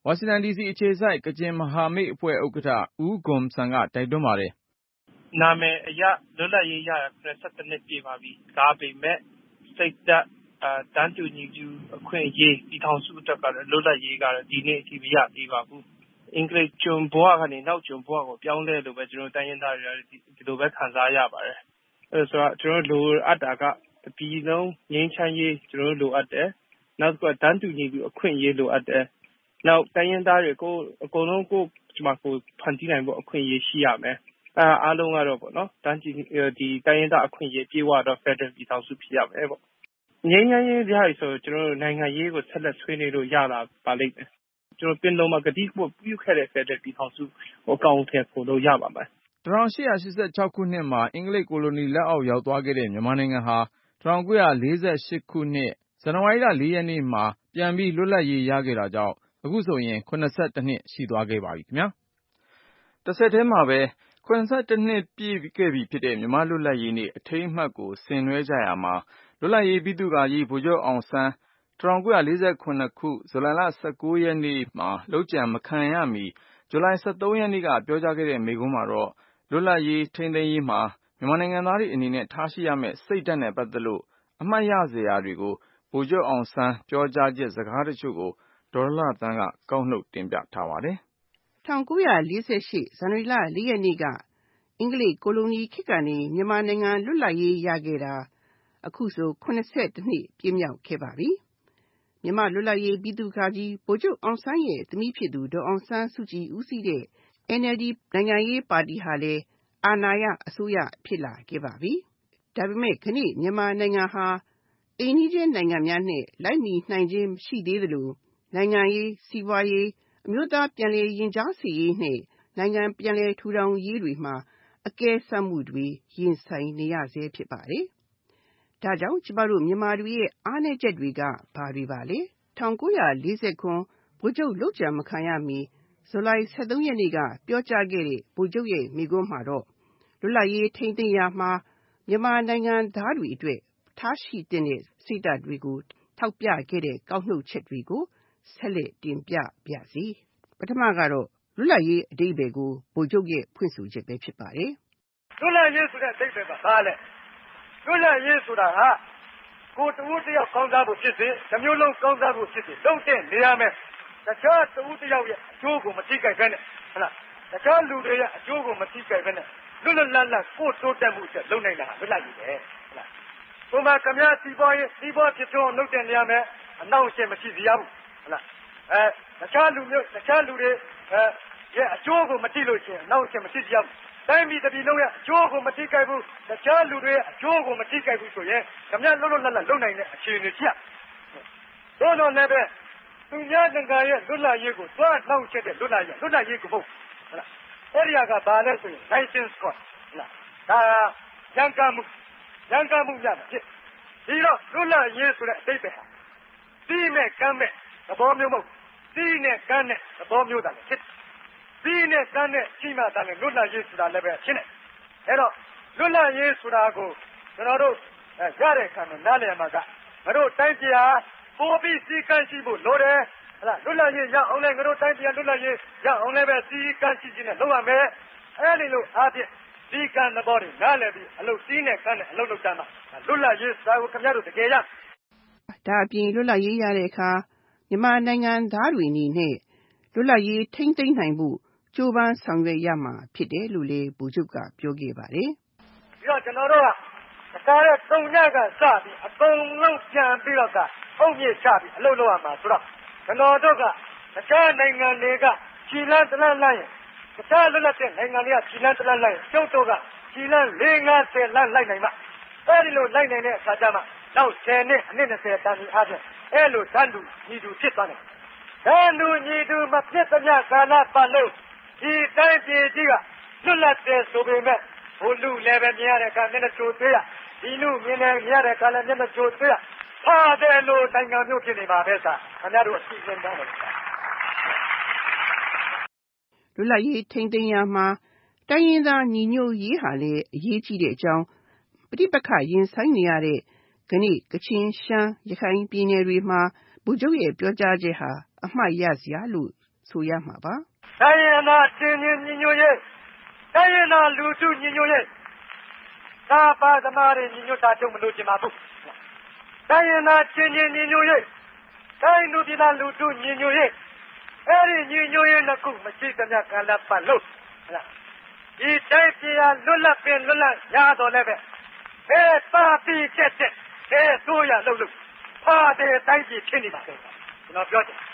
[SPEAKER 2] ဝါရှင်တန်ဒီစီအခြေစိုက်ကချင်မဟာမိတ်အဖွဲ့ဥက္ကဋ္ဌဦးဂွန်ဆန်ကတိုက်တွန်းပါတယ်
[SPEAKER 12] ။နာမည်အရလွတ်လပ်ရေးရတာ၇၁နှစ်ပြည့်ပါပြီ။ဒါပေမဲ့စိတ်သက်တန်းတူညီတူအခွင့်အရေးပြည်ထောင်စုအတွက်ကတော့လွတ်လပ်ရေးကတော့ဒီနေ့အထိမရသေးပါဘူး။အင်္ဂလိပ်ကျွန်ဘဝကနေနောက်ကျွန်ဘဝကိုပြောင်းလဲလို့ပဲကျွန်တော်တိုင်းရင်းသားတွေဒီလိုပဲခံစားရပါတယ်။အဲဆိုတော့ကျွန်တော်လိုအပ်တာကပြည်လုံးငြိမ်းချမ်းရေးကျွန်တော်လိုအပ်တယ်။နောက်ကတန်းတူညီတူအခွင့်အရေးလိုအပ်တယ်။နောက်တိုင်းရင်းသားတွေကိုအကုန်လုံးကိုဒီမှာကိုဖန်တီးနိုင်ဖို့အခွင့်အရေးရှိရမယ်။အဲအားလုံးကတော့ပေါ့နော်တန်းတူဒီတိုင်းရင်းသားအခွင့်အရေးပြေဝတော့ Federal ပြည်ထောင်စုဖြစ်ရမယ်ပေါ့။ငြိမ်းချမ်းရေးကြဆိုကျွန်တော်တို့နိုင်ငံရေးကိုဆက်လက်ဆွေးနွေးလို့ရလာပါလိမ့်မယ်။ကျွန်တော်ပြင်လုံးမှာကတိကဝတ်ပြုခဲ့တဲ့ Federal ပြည်ထောင်စုကိုအကောင်အထည်ဖော်လို့ရပါမယ်
[SPEAKER 2] ။၁၈၈၆ခုနှစ်မှာအင်္ဂလိပ်ကိုလိုနီလက်အောက်ရောက်သွားခဲ့တဲ့မြန်မာနိုင်ငံဟာ၁၉၄၈ခုနှစ်ဇန်နဝါရီလ၄ရက်နေ့မှာပြန်ပြီးလွတ်လပ်ရေးရခဲ့တာကြောင့်အခုဆိုရင်၇၁နှစ်ရှိသွားခဲ့ပါပြီခင်ဗျာ။တစ်ဆက်တည်းမှာပဲ၇၁နှစ်ပြည့်ခဲ့ပြီဖြစ်တဲ့မြန်မာလွတ်လပ်ရေးနေ့အထိမ်းအမှတ်ကိုဆင်နွှဲကြရမှာလွတ်လပ်ရေးဗိသုကာကြီးဗိုလ်ချုပ်အောင်ဆန်း၁၉၄၇ခုဇူလိုင်လ၁၉ရက်နေ့မှာလုပ်ကြံမခံရမီဇူလိုင်၁၃ရက်နေ့ကပြောကြားခဲ့တဲ့မိန့်ခွန်းမှာတော့လွတ်လပ်ရေးထိန်းသိမ်းရေးမှာမြန်မာနိုင်ငံသားတွေအနေနဲ့ထားရှိရမယ့်စိတ်ဓာတ်နဲ့ပတ်သက်လို့အမှတ်ရစရာတွေကိုဗိုလ်ချုပ်အောင်ဆန်းပြောကြားချက်စကားတချို့ကိုဒေါ်လှသန်းကကောက်နှုတ်တင်ပြထားပါတယ်
[SPEAKER 7] ။၁၉၄၈ဇန်နဝါရီလ၄ရက်နေ့ကအင်္ဂလိပ်ကိုလိုနီခေတ်ကနေမြန်မာနိုင်ငံလွတ်လပ်ရေးရခဲ့တာအခုဆို၇၁နှစ်ပြည့်မြောက်ခဲ့ပါပြီ။မြန်မာလွတ်လပ်ရေးဗိသုကာကြီးဗိုလ်ချုပ်အောင်ဆန်းရဲ့သမီးဖြစ်သူဒေါ်အောင်ဆန်းစုကြည်ဦးစီးတဲ့ အန်အယ်လ်ဒီ နိုင်ငံရေးပါတီဟာလည်းအာဏာရအစိုးရဖြစ်လာခဲ့ပါပြီ။ဒါပေမဲ့ခဏမြန်မာနိုင်ငံဟာအိမ်နီးချင်းနိုင်ငံများနဲ့လိုက်မီနိုင်ခြင်းမရှိသေးသလိုနိုင်ငံရေးစီးပွားရေးအမျိုးသားပြန်လည်ရင်ကြားစေ့ရေးနဲ့နိုင်ငံပြန်လည်ထူထောင်ရေးတွေမှာအကဲစမ်းမှုတွေရင်ဆိုင်နေရဆဲဖြစ်ပါတယ်။ဒါကြောင့်ကျမတို့မြန်မာတွေရဲ့အားနည်းချက်တွေကဘာတွေပါလဲ။၁၉၄၇ဗိုလ်ချုပ်လုပ်ကြံမခံရမီဇူလိုင်၁၃ရက်နေ့ကပြောကြားခဲ့တဲ့ဗိုလ်ချုပ်ရဲ့မိန့်ခွန်းမှာတော့လွတ်လပ်ရေးထိန်းသိမ်းရာမှာမြန်မာနိုင်ငံသားတွေအတွက်ထားရှိတဲ့စိတ်ဓာတ်တွေကိုထောက်ပြခဲ့တဲ့ကောက်နှုတ်ချက်တွေကိုဆက်လက်တင်ပြပါရစေ။ပထမကတော့လွတ်လပ်ရေးအဓိပ္ပာယ်ကိုဗိုလ်ချုပ်ရဲ့ဖွင့်ဆိုချက်ပဲဖြစ်ပါတယ်
[SPEAKER 4] ။လွတ်လပ်ရေးဆိုတဲ့အဓိပ္ပာယ်ကဘာလဲ။လွတ်လပ်ရေးဆိုတာဟာကိုယ်တဦးတယောက်ကောင်းစားဖို့ဖြစ်စေတစ်မျိုးလုံးကောင်းစားဖို့ဖြစ်စေလုံးတဲ့နေရမယ်။တခြားတဦးတယောက်ရဲ့အကျိုးကိုမထိခိုက်ဘဲနဲ့ဟုတ်လား။တခြားလူတွေရဲ့အကျိုးကိုမထိခိုက်ဘဲနဲ့လွတ်လပ်လပ်လပ်ကိုယ်တိုးတက်မှုအတွက်လုပ်နိုင်တာလွတ်လပ်ရေးပဲဟုတ်လား။ဘုမကမြစီးပွားရေးစီးပွားဖြစ်ထွန်းလုပ်တဲ့နေရမယ်အနောက်ရှင်းမရှိစေရဘူးဟုတ်လား။အဲတခြားလူမျိုးတခြားလူတွေအဲရဲ့အကျိုးကိုမထိလို့ရှိရင်အနောက်ရှင်းမရှိစေရဘူး။တိုင်းပြည်တစ်ပြည်လုံးရဲ့အကျိုးကိုမထိခိုက်ဘူးတခြားလူတွေရဲ့အကျိုးကိုမထိခိုက်ဘူးဆိုရင်ကမြလွတ်လွတ်လပ်လပ်လုပ်နိုင်တဲ့အခြေအနေရှိရ။တို့တော့လည်းပဲသူများနိုင်ငံရဲ့လွတ်လပ်ရေးကိုသွားနှောင့်ယှက်တဲ့လွတ်လပ်ရေးလွတ်လပ်ရေးကိုမဟုတ်ဟုတ်လား။အဲ့ဒီကဘာလဲဆိုရင် license cost ဟုတ်လား။ဒါရန်ကမှုရန်ကမှုရမှာဖြစ်ဒီတော့လွတ်လပ်ရေးဆိုတဲ့အဓိပ္ပာယ်ဟာစီးနဲ့ကမ်းမဲ့သဘောမျိုးမဟုတ်စီးနဲ့ကမ်းတဲ့သဘောမျိုးတာလည်းဖြစ်စီးနဲ့ကမ်းတဲ့ရှိမှသာလေလွတ်လပ်ရေးဆိုတာလည်းပဲဖြစ်နေအဲ့တော့လွတ်လပ်ရေးဆိုတာကိုကျွန်တော်တို့ရတဲ့ခံနားလည်မှာကငါတို့တိုင်းပြည်ဟာပိုးပြီးစီးကမ်းရှိဖို့လိုတယ်ဟုတ်လားလွတ်လပ်ရေးရအောင်လဲငါတို့တိုင်းပြည်လွတ်လပ်ရေးရအောင်လဲပဲစီးကမ်းရှိခြင်းနဲ့လုပ်ရမယ်အဲ့ဒီလိုအားဖြင့်စီးကမ်းသဘောတွေနားလည်ပြီးအလုပ်စီးနဲ့ကမ်းနဲ့အလုပ်လုပ်ကြမှာလွတ်လပ်ရေးစာကိုခင်ဗျားတို့တကယ်ရ
[SPEAKER 7] ဒါအပြင်လွတ်လပ်ရေးရတဲ့အခါမြန်မာနိုင်ငံသားတွေအနေနဲ့လွတ်လပ်ရေးထိန်းသိမ်းနိုင်မှုကြိုးပမ်းဆောင်ရွက်ရမှာဖြစ်တယ်လို့လေဗိုလ်ချုပ်ကပြောခဲ့ပါတယ်
[SPEAKER 4] ။ပြီးတော့ကျွန်တော်တို့ကတကားတဲ့သုံးညကစပြီးအကုန်လုံးပြန်ပြီးတော့ကအုပ်မြစ်ချပြီးအလုပ်လုပ်ရမှာဆိုတော့ကျွန်တော်တို့ကတခြားနိုင်ငံတွေကခြိလန်းတလန်းလိုက်ရင်တခြားလွတ်လပ်တဲ့နိုင်ငံတွေကခြိလန်းတလန်းလိုက်ရင်ကျုပ်တို့ကခြိလန်းလေးငါးဆယ်လန်းလိုက်နိုင်မှာအဲဒီလိုလိုက်နိုင်တဲ့အခါကျမှနောက်ဆယ်နှစ်အနည်း၂၀တန်ပြီးအားဖြင့်အဲလိုတန်းတူညီတူဖြစ်သွားတယ်။တန်းတူညီတူမဖြစ်သမျှကာလပတ်လုံးဒီတိုင်းပြည်ကြီးကလွတ်လပ်တယ်ဆိုပေမဲ့ဘုလူလည်းပဲမြင်ရတဲ့အခါမျက်နှာချိုသေးရဒီလူမြင်တယ်မြင်ရတဲ့အခါလည်းမျက်နှာချိုသေးရဖာတယ်လို့နိုင်ငံမျိုးဖြစ်နေပါပဲစာခင်ဗျားတို့အစီအစဉ်တောင်းတယ်
[SPEAKER 7] လွတ်လပ်ရေးထိန်းသိမ်းရမှာတိုင်းရင်းသားညီညွတ်ရေးဟာလည်းအရေးကြီးတဲ့အကြောင်းပဋိပက္ခရင်ဆိုင်နေရတဲ့ကနေ့ကချင်ရှမ်းရခိုင်ပြည်နယ်တွေမှာဗိုလ်ချုပ်ရဲ့ပြောကြားချက်ဟာအမှတ်ရစရာလို့ဆိုရမှာပါ
[SPEAKER 4] ။တိုင်းရင်းသားချင်းချင်းညီညွတ်ရေးတိုင်းရင်းသားလူထုညီညွတ်ရေးသာပါသမားတွေညီညွတ်တာတို့မလို့ချင်ပါဘူး။တိုင်းရင်းသားချင်းချင်းညီညွတ်ရေးတိုင်းလူပြည်သားလူထုညီညွတ်ရေးအဲ့ဒီညီညွတ်ရေးနှစ်ခုမရှိသမျှကံလက်ပတ်လို့ဒီတိုင်းပြည်ဟာလွတ်လပ်ပင်လွတ်လပ်ရတော့လည်းပဲအဲပါတီချက်ချက်အဲဆိုရလို့လို့ဖာတဲ့တိုင်းပြည်ဖြစ်နေပါပဲကျွန်တော်ပြောတယ်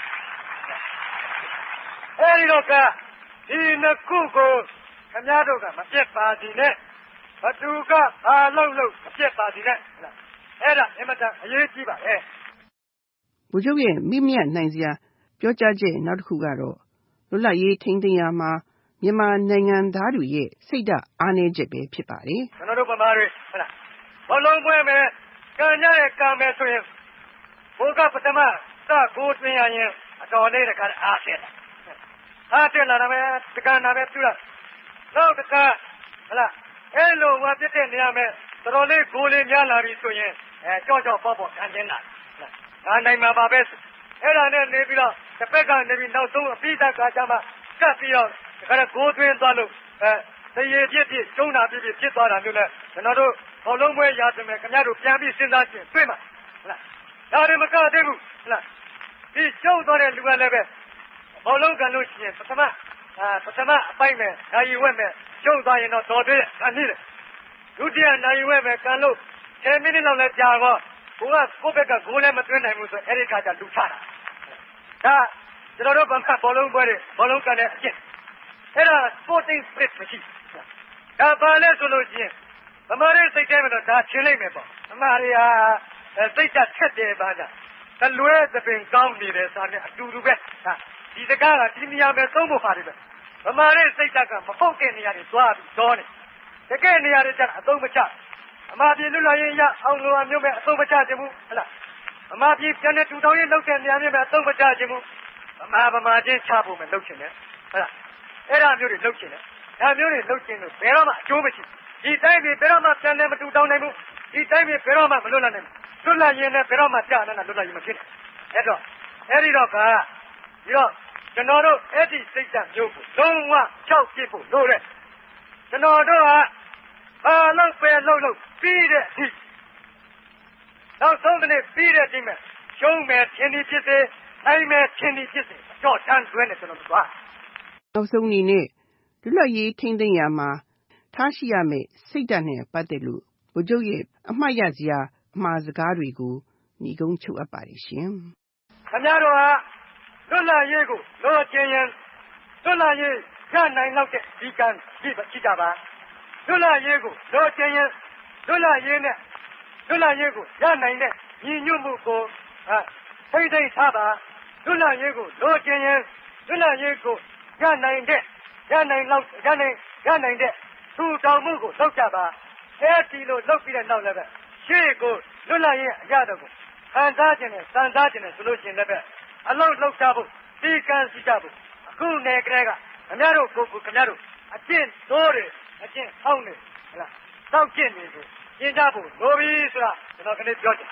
[SPEAKER 4] အဲဒီတော့ကဒီနှစ်ခုကိုခင်ဗျားတို့ကမပြတ်ပါစီနဲ့ဘသူကဘာလို့လို့မပြတ်ပါစီနဲ့အဲ့ဒါအမှန်တန်အရေးကြီးပါလေ
[SPEAKER 7] ဘုချုပ်ရဲ့မိမြတ်နိုင်စရာပြောကြားချက်နောက်တစ်ခုကတော့လွတ်လပ်ရေးထိန်းသိမ်းရာမှာမြန်မာနိုင်ငံသားတွေရဲ့စိတ်ဓာတ်အားနည်းချက်ပဲဖြစ်ပါတယ်
[SPEAKER 4] ကျွန်တော်တို့ဗမာတွေဟုတ်လားဘလုံးပွဲမယ်ကံရရဲ့ကံမယ်ဆိုရင်ဘုကပထမစကိုတွင်ရရင်အတော်လေးတခါအားတယ်အားတယ်လာတယ်တက္ကနာပဲပြလာနောက်တခါဟုတ်လားအဲ့လိုဝါပြတဲ့နေရာမှာတော်တော်လေးကိုလေးများလာပြီဆိုရင်အဲကြောက်ကြောက်ပေါ့ပေါ့ခံကျင်းလာငါနိုင်မှာပါပဲအဲ့ဒါနဲ့နေပြီးတော့တစ်ဖက်ကနေပြီးနောက်ဆုံးအပိဓာကကြမှာကပ်ပြီးတော့ဒါကြကိုသွင်းသွားလို့အဲတရေပြည့်ပြည့်ကျုံတာပြည့်ပြည့်ဖြစ်သွားတာမျိုးနဲ့ကျွန်တော်တို့ဘောလုံးပွဲရစမယ်ခင်ဗျားတို့ပြန်ပြီးစဉ်းစားကြည့်တွေ့မှာဟုတ်လားဒါတွေမကသေးဘူးဟုတ်လားဒီကျုံသွားတဲ့လူကလည်းပဲဘောလုံးကန်လို့ရှိရင်ပထမအာပထမအပိုင်းမဲ့နိုင်ရွက်မဲ့ကျုံသွားရင်တော့တော်သေးတယ်အနေနဲ့ဒုတိယနိုင်ရွက်မဲ့ကန်လို့ဆယ်မိနစ်လောက်လည်းကြာတော့ဘုကကိုယ့်ဘက်ကဂိုးလည်းမသွင်းနိုင်ဘူးဆိုအဲ့ဒီခါကျလူချတာဒါကျွန်တော်တို့ဘာမှဘောလုံးပွဲတွေဘောလုံးကန်တဲ့အကျင့်အဲ့ဒါ sporting spirit မရှိဒါပါလဲဆိုလို့ချင်းဗမာတွေစိတ်ထဲမှာတော့ဒါချင်းလိုက်မယ်ပေါ့ဗမာတွေဟာစိတ်ဓာတ်ထက်တယ်ပါကြတလွဲသပင်ကောင်းနေတယ်ဆိုတဲ့အတူတူပဲဒါဒီတကားကဒီနေရာပဲသုံးဖို့ပါတယ်ပဲဗမာတွေစိတ်ဓာတ်ကမပုတ်တဲ့နေရာတွေသွားပြီးတော့နေတကယ်နေရာတွေကျအသုံးမချအမှားပြေလွတ်လာရင်ရအောင်လိုအမျိုးပဲအသုံးမချခြင်းဘူးဟလားအမှားပြေကျန်တဲ့တူတောင်းရေးလောက်တဲ့နေရာမျိုးပဲအသုံးမချခြင်းဘူးဗမာဗမာချင်းချဖို့မလုပ်ချင်နဲ့ဟလားအဲ့ဒါမျိုးတွေလုပ်ချင်တယ်ဒါမျိုးတွေလုပ်ချင်လို့ဘယ်တော့မှအကျိုးမရှိဒီတိုင်းပြည်ဘယ်တော့မှပြန်လဲမတူတောင်းနိုင်ဘူးဒီတိုင်းပြည်ဘယ်တော့မှမလွတ်လပ်နိုင်ဘူးလွတ်လပ်ရင်လည်းဘယ်တော့မှကြာနေတာလွတ်လပ်ရင်မဖြစ်နဲ့အဲ့တော့အဲ့ဒီတော့ကပြီးတော့ကျွန်တော်တို့အဲ့ဒီစိတ်ဓာတ်မျိုးကိုလုံးဝချောက်ပြစ်ဖို့လိုတယ်ကျွန်တော်တို့ကဘာလို့ပဲလို့လို့ပြီးတဲ့အထိနောက်ဆုံးတနေ့ပြီးတဲ့အချိန်မှာရှုံးမယ်ထင်သည်ဖြစ်စေနိုင်မယ်ထင်သည်ဖြစ်စေတော့တန်းတွဲနေကျွန်တော်တို့က
[SPEAKER 7] နောက်ဆုံးအနေနဲ့လွတ်လပ်ရေးထိန်းသိမ်းရာမှာထားရှိရမယ့်စိတ်ဓာတ်နဲ့ပတ်သက်လို့ဗိုလ်ချုပ်ရဲ့အမှားရစရာအမှားစကားတွေကိုညီကုန်းချုပ်အပ်ပါတယ်ရှင်
[SPEAKER 4] ။ခင်ဗျားတို့ဟာလွတ်လပ်ရေးကိုလိုချင်ရင်လွတ်လပ်ရေးရနိုင်တော့တဲ့ဒီကံဒီပါကြည့်ကြပါလွတ်လပ်ရေးကိုလိုချင်ရင်လွတ်လပ်ရေးနဲ့လွတ်လပ်ရေးကိုရနိုင်တဲ့ညီညွတ်မှုကိုဟာထိတ်ထိတ်ထားပါလွတ်လပ်ရေးကိုလိုချင်ရင်လွတ်လပ်ရေးကိုရနိုင်တဲ့ရနိုင်တော့ရနိုင်ရနိုင်တဲ့သူတောင်မှုကိုလောက်ကြပါအဲဒီလိုလောက်ပြီးတဲ့နောက်လည်းပဲရှေ့ကိုလွတ်လပ်ရေးအရာတော့ကိုခံစားခြင်းနဲ့စံစားခြင်းနဲ့ဆိုလို့ရှိရင်လည်းပဲအလုံးလောက်ကြဖို့ဒီကံစီကြဖို့အခုနယ်ကလေးကခင်ဗျားတို့ကိုခင်ဗျားတို့အကျင့်တိုးတယ်အကျင့်ဟောင်းတယ်ဟလားတောက်ကျင့်နေကိုကျင့်ကြဖို့လိုပြီဆိုတာကျွန်တော်ကလေးပြောချင်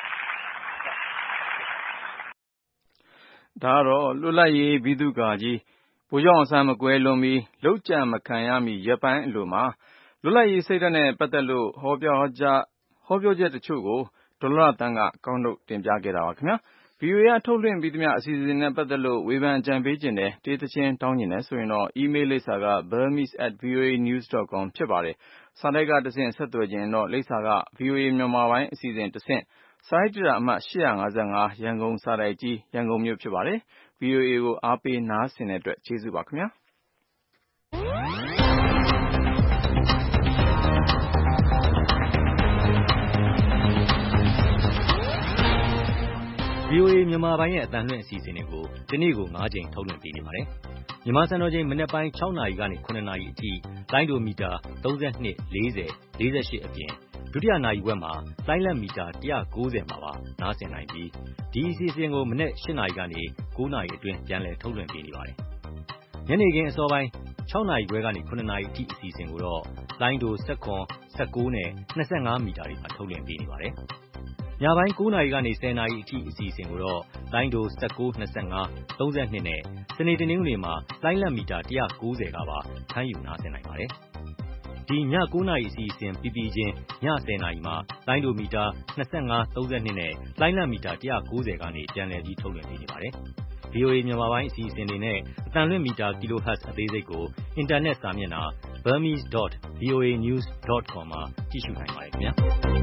[SPEAKER 2] ဒါတော့လွတ်လပ်ရေးဘိသုကာကြီးဗိုလ်ချုပ်အောင်ဆန်းမကွဲလွန်ပြီးလှုပ်ကြံမခံရမီရပိုင်းအလိုမှာလွတ်လပ်ရေးစိတ်ဓာတ်နဲ့ပတ်သက်လို့ဟောပြောကြားဟောပြောချက်တချို့ကိုဒေါ်လာတန်းကကောက်နှုတ်တင်ပြခဲ့တာပါခင်ဗျာ ဗွီအိုအေ ကထုတ်လွှင့်ပြီးသမျှအစီအစဉ်နဲ့ပတ်သက်လို့ဝေဖန်အကြံပေးခြင်းနဲ့တေးသချင်းတောင်းကျင်တယ်ဆိုရင်တော့ email လိပ်စာက burmese at voanews dot com ဖြစ်ပါတယ်စာတိုက်ကတဆင့်ဆက်သွယ်ခြင်းတော့လိပ်စာက ဗွီအိုအေ မြန်မာပိုင်းအစီအစဉ်တဆင့်စာရိုက်တာအမှတ်၈၅၅ရန်ကုန်စာတိုက်ကြီးရန်ကုန်မြို့ဖြစ်ပါတယ် ဗွီအိုအေ ကိုအားပေးနားဆင်တဲ့အတွက်ကျေးဇူးပါခင်ဗျာ
[SPEAKER 13] ဗွီအိုအေ မြန်မာပိုင်းရဲ့အသံလွှင့်အစီအစဉ်တွေကိုဒီနေ့ကို၅ကြိမ်ထုတ်လွှင့်ပေးနေပါတယ်။မြန်မာစံတော်ချိန်မနက်ပိုင်း၆နာရီကနေ၇နာရီအထိလိုင်းဒိုမီတာသုံး၂၄၀ ၄၈အပြင်ဒုတိယနာရီဝက်မှာလိုင်းလက်မီတာ၁၉၀မှာပါနားဆင်နိုင်ပြီးဒီအစီအစဉ်ကိုမနက်၈နာရီကနေ၉နာရီအတွင်းပြန်လည်ထုတ်လွှင့်ပေးနေပါတယ်။ညနေခင်းအစောပိုင်း၆နာရီခွဲကနေ၇နာရီအထိအစီအစဉ်ကိုတော့လိုင်းဒို၁၇ ၁၉နဲ့၂၅မီတာတွေမှာထုတ်လွှင့်ပေးနေပါတယ်။ညပိုင်းကိုးနာရီကနေဆယ်နာရီအထိအစီအစဉ်ကိုတော့လိုင်းဒို၁၉ ၂၅ ၃၂နဲ့စနေတနင်္ဂနွေမှာလိုင်းလံမီတာ၁၉၀ကပါဖမ်းယူနားဆင်နိုင်ပါတယ်။ဒီညကိုးနာရီအစီအစဉ်ပြီးပြီးချင်းညဆယ်နာရီမှာလိုင်းဒိုမီတာ၂၅ ၃၂နဲ့လိုင်းလံမီတာ၁၉၀ကနေပြန်လည်ပြီးထုတ်လွှင့်ပေးနေပါတယ်။ဗွီအိုအေ မြန်မာပိုင်းအစီအစဉ်တွေနဲ့အသံလွှင့်မီတာ kilohertz အသေးစိတ်ကိုအင်တာနက်စာမျက်နှာ burmese dot voa news dot com မှာကြည့်ရှုနိုင်ပါတယ်ခင်ဗျာ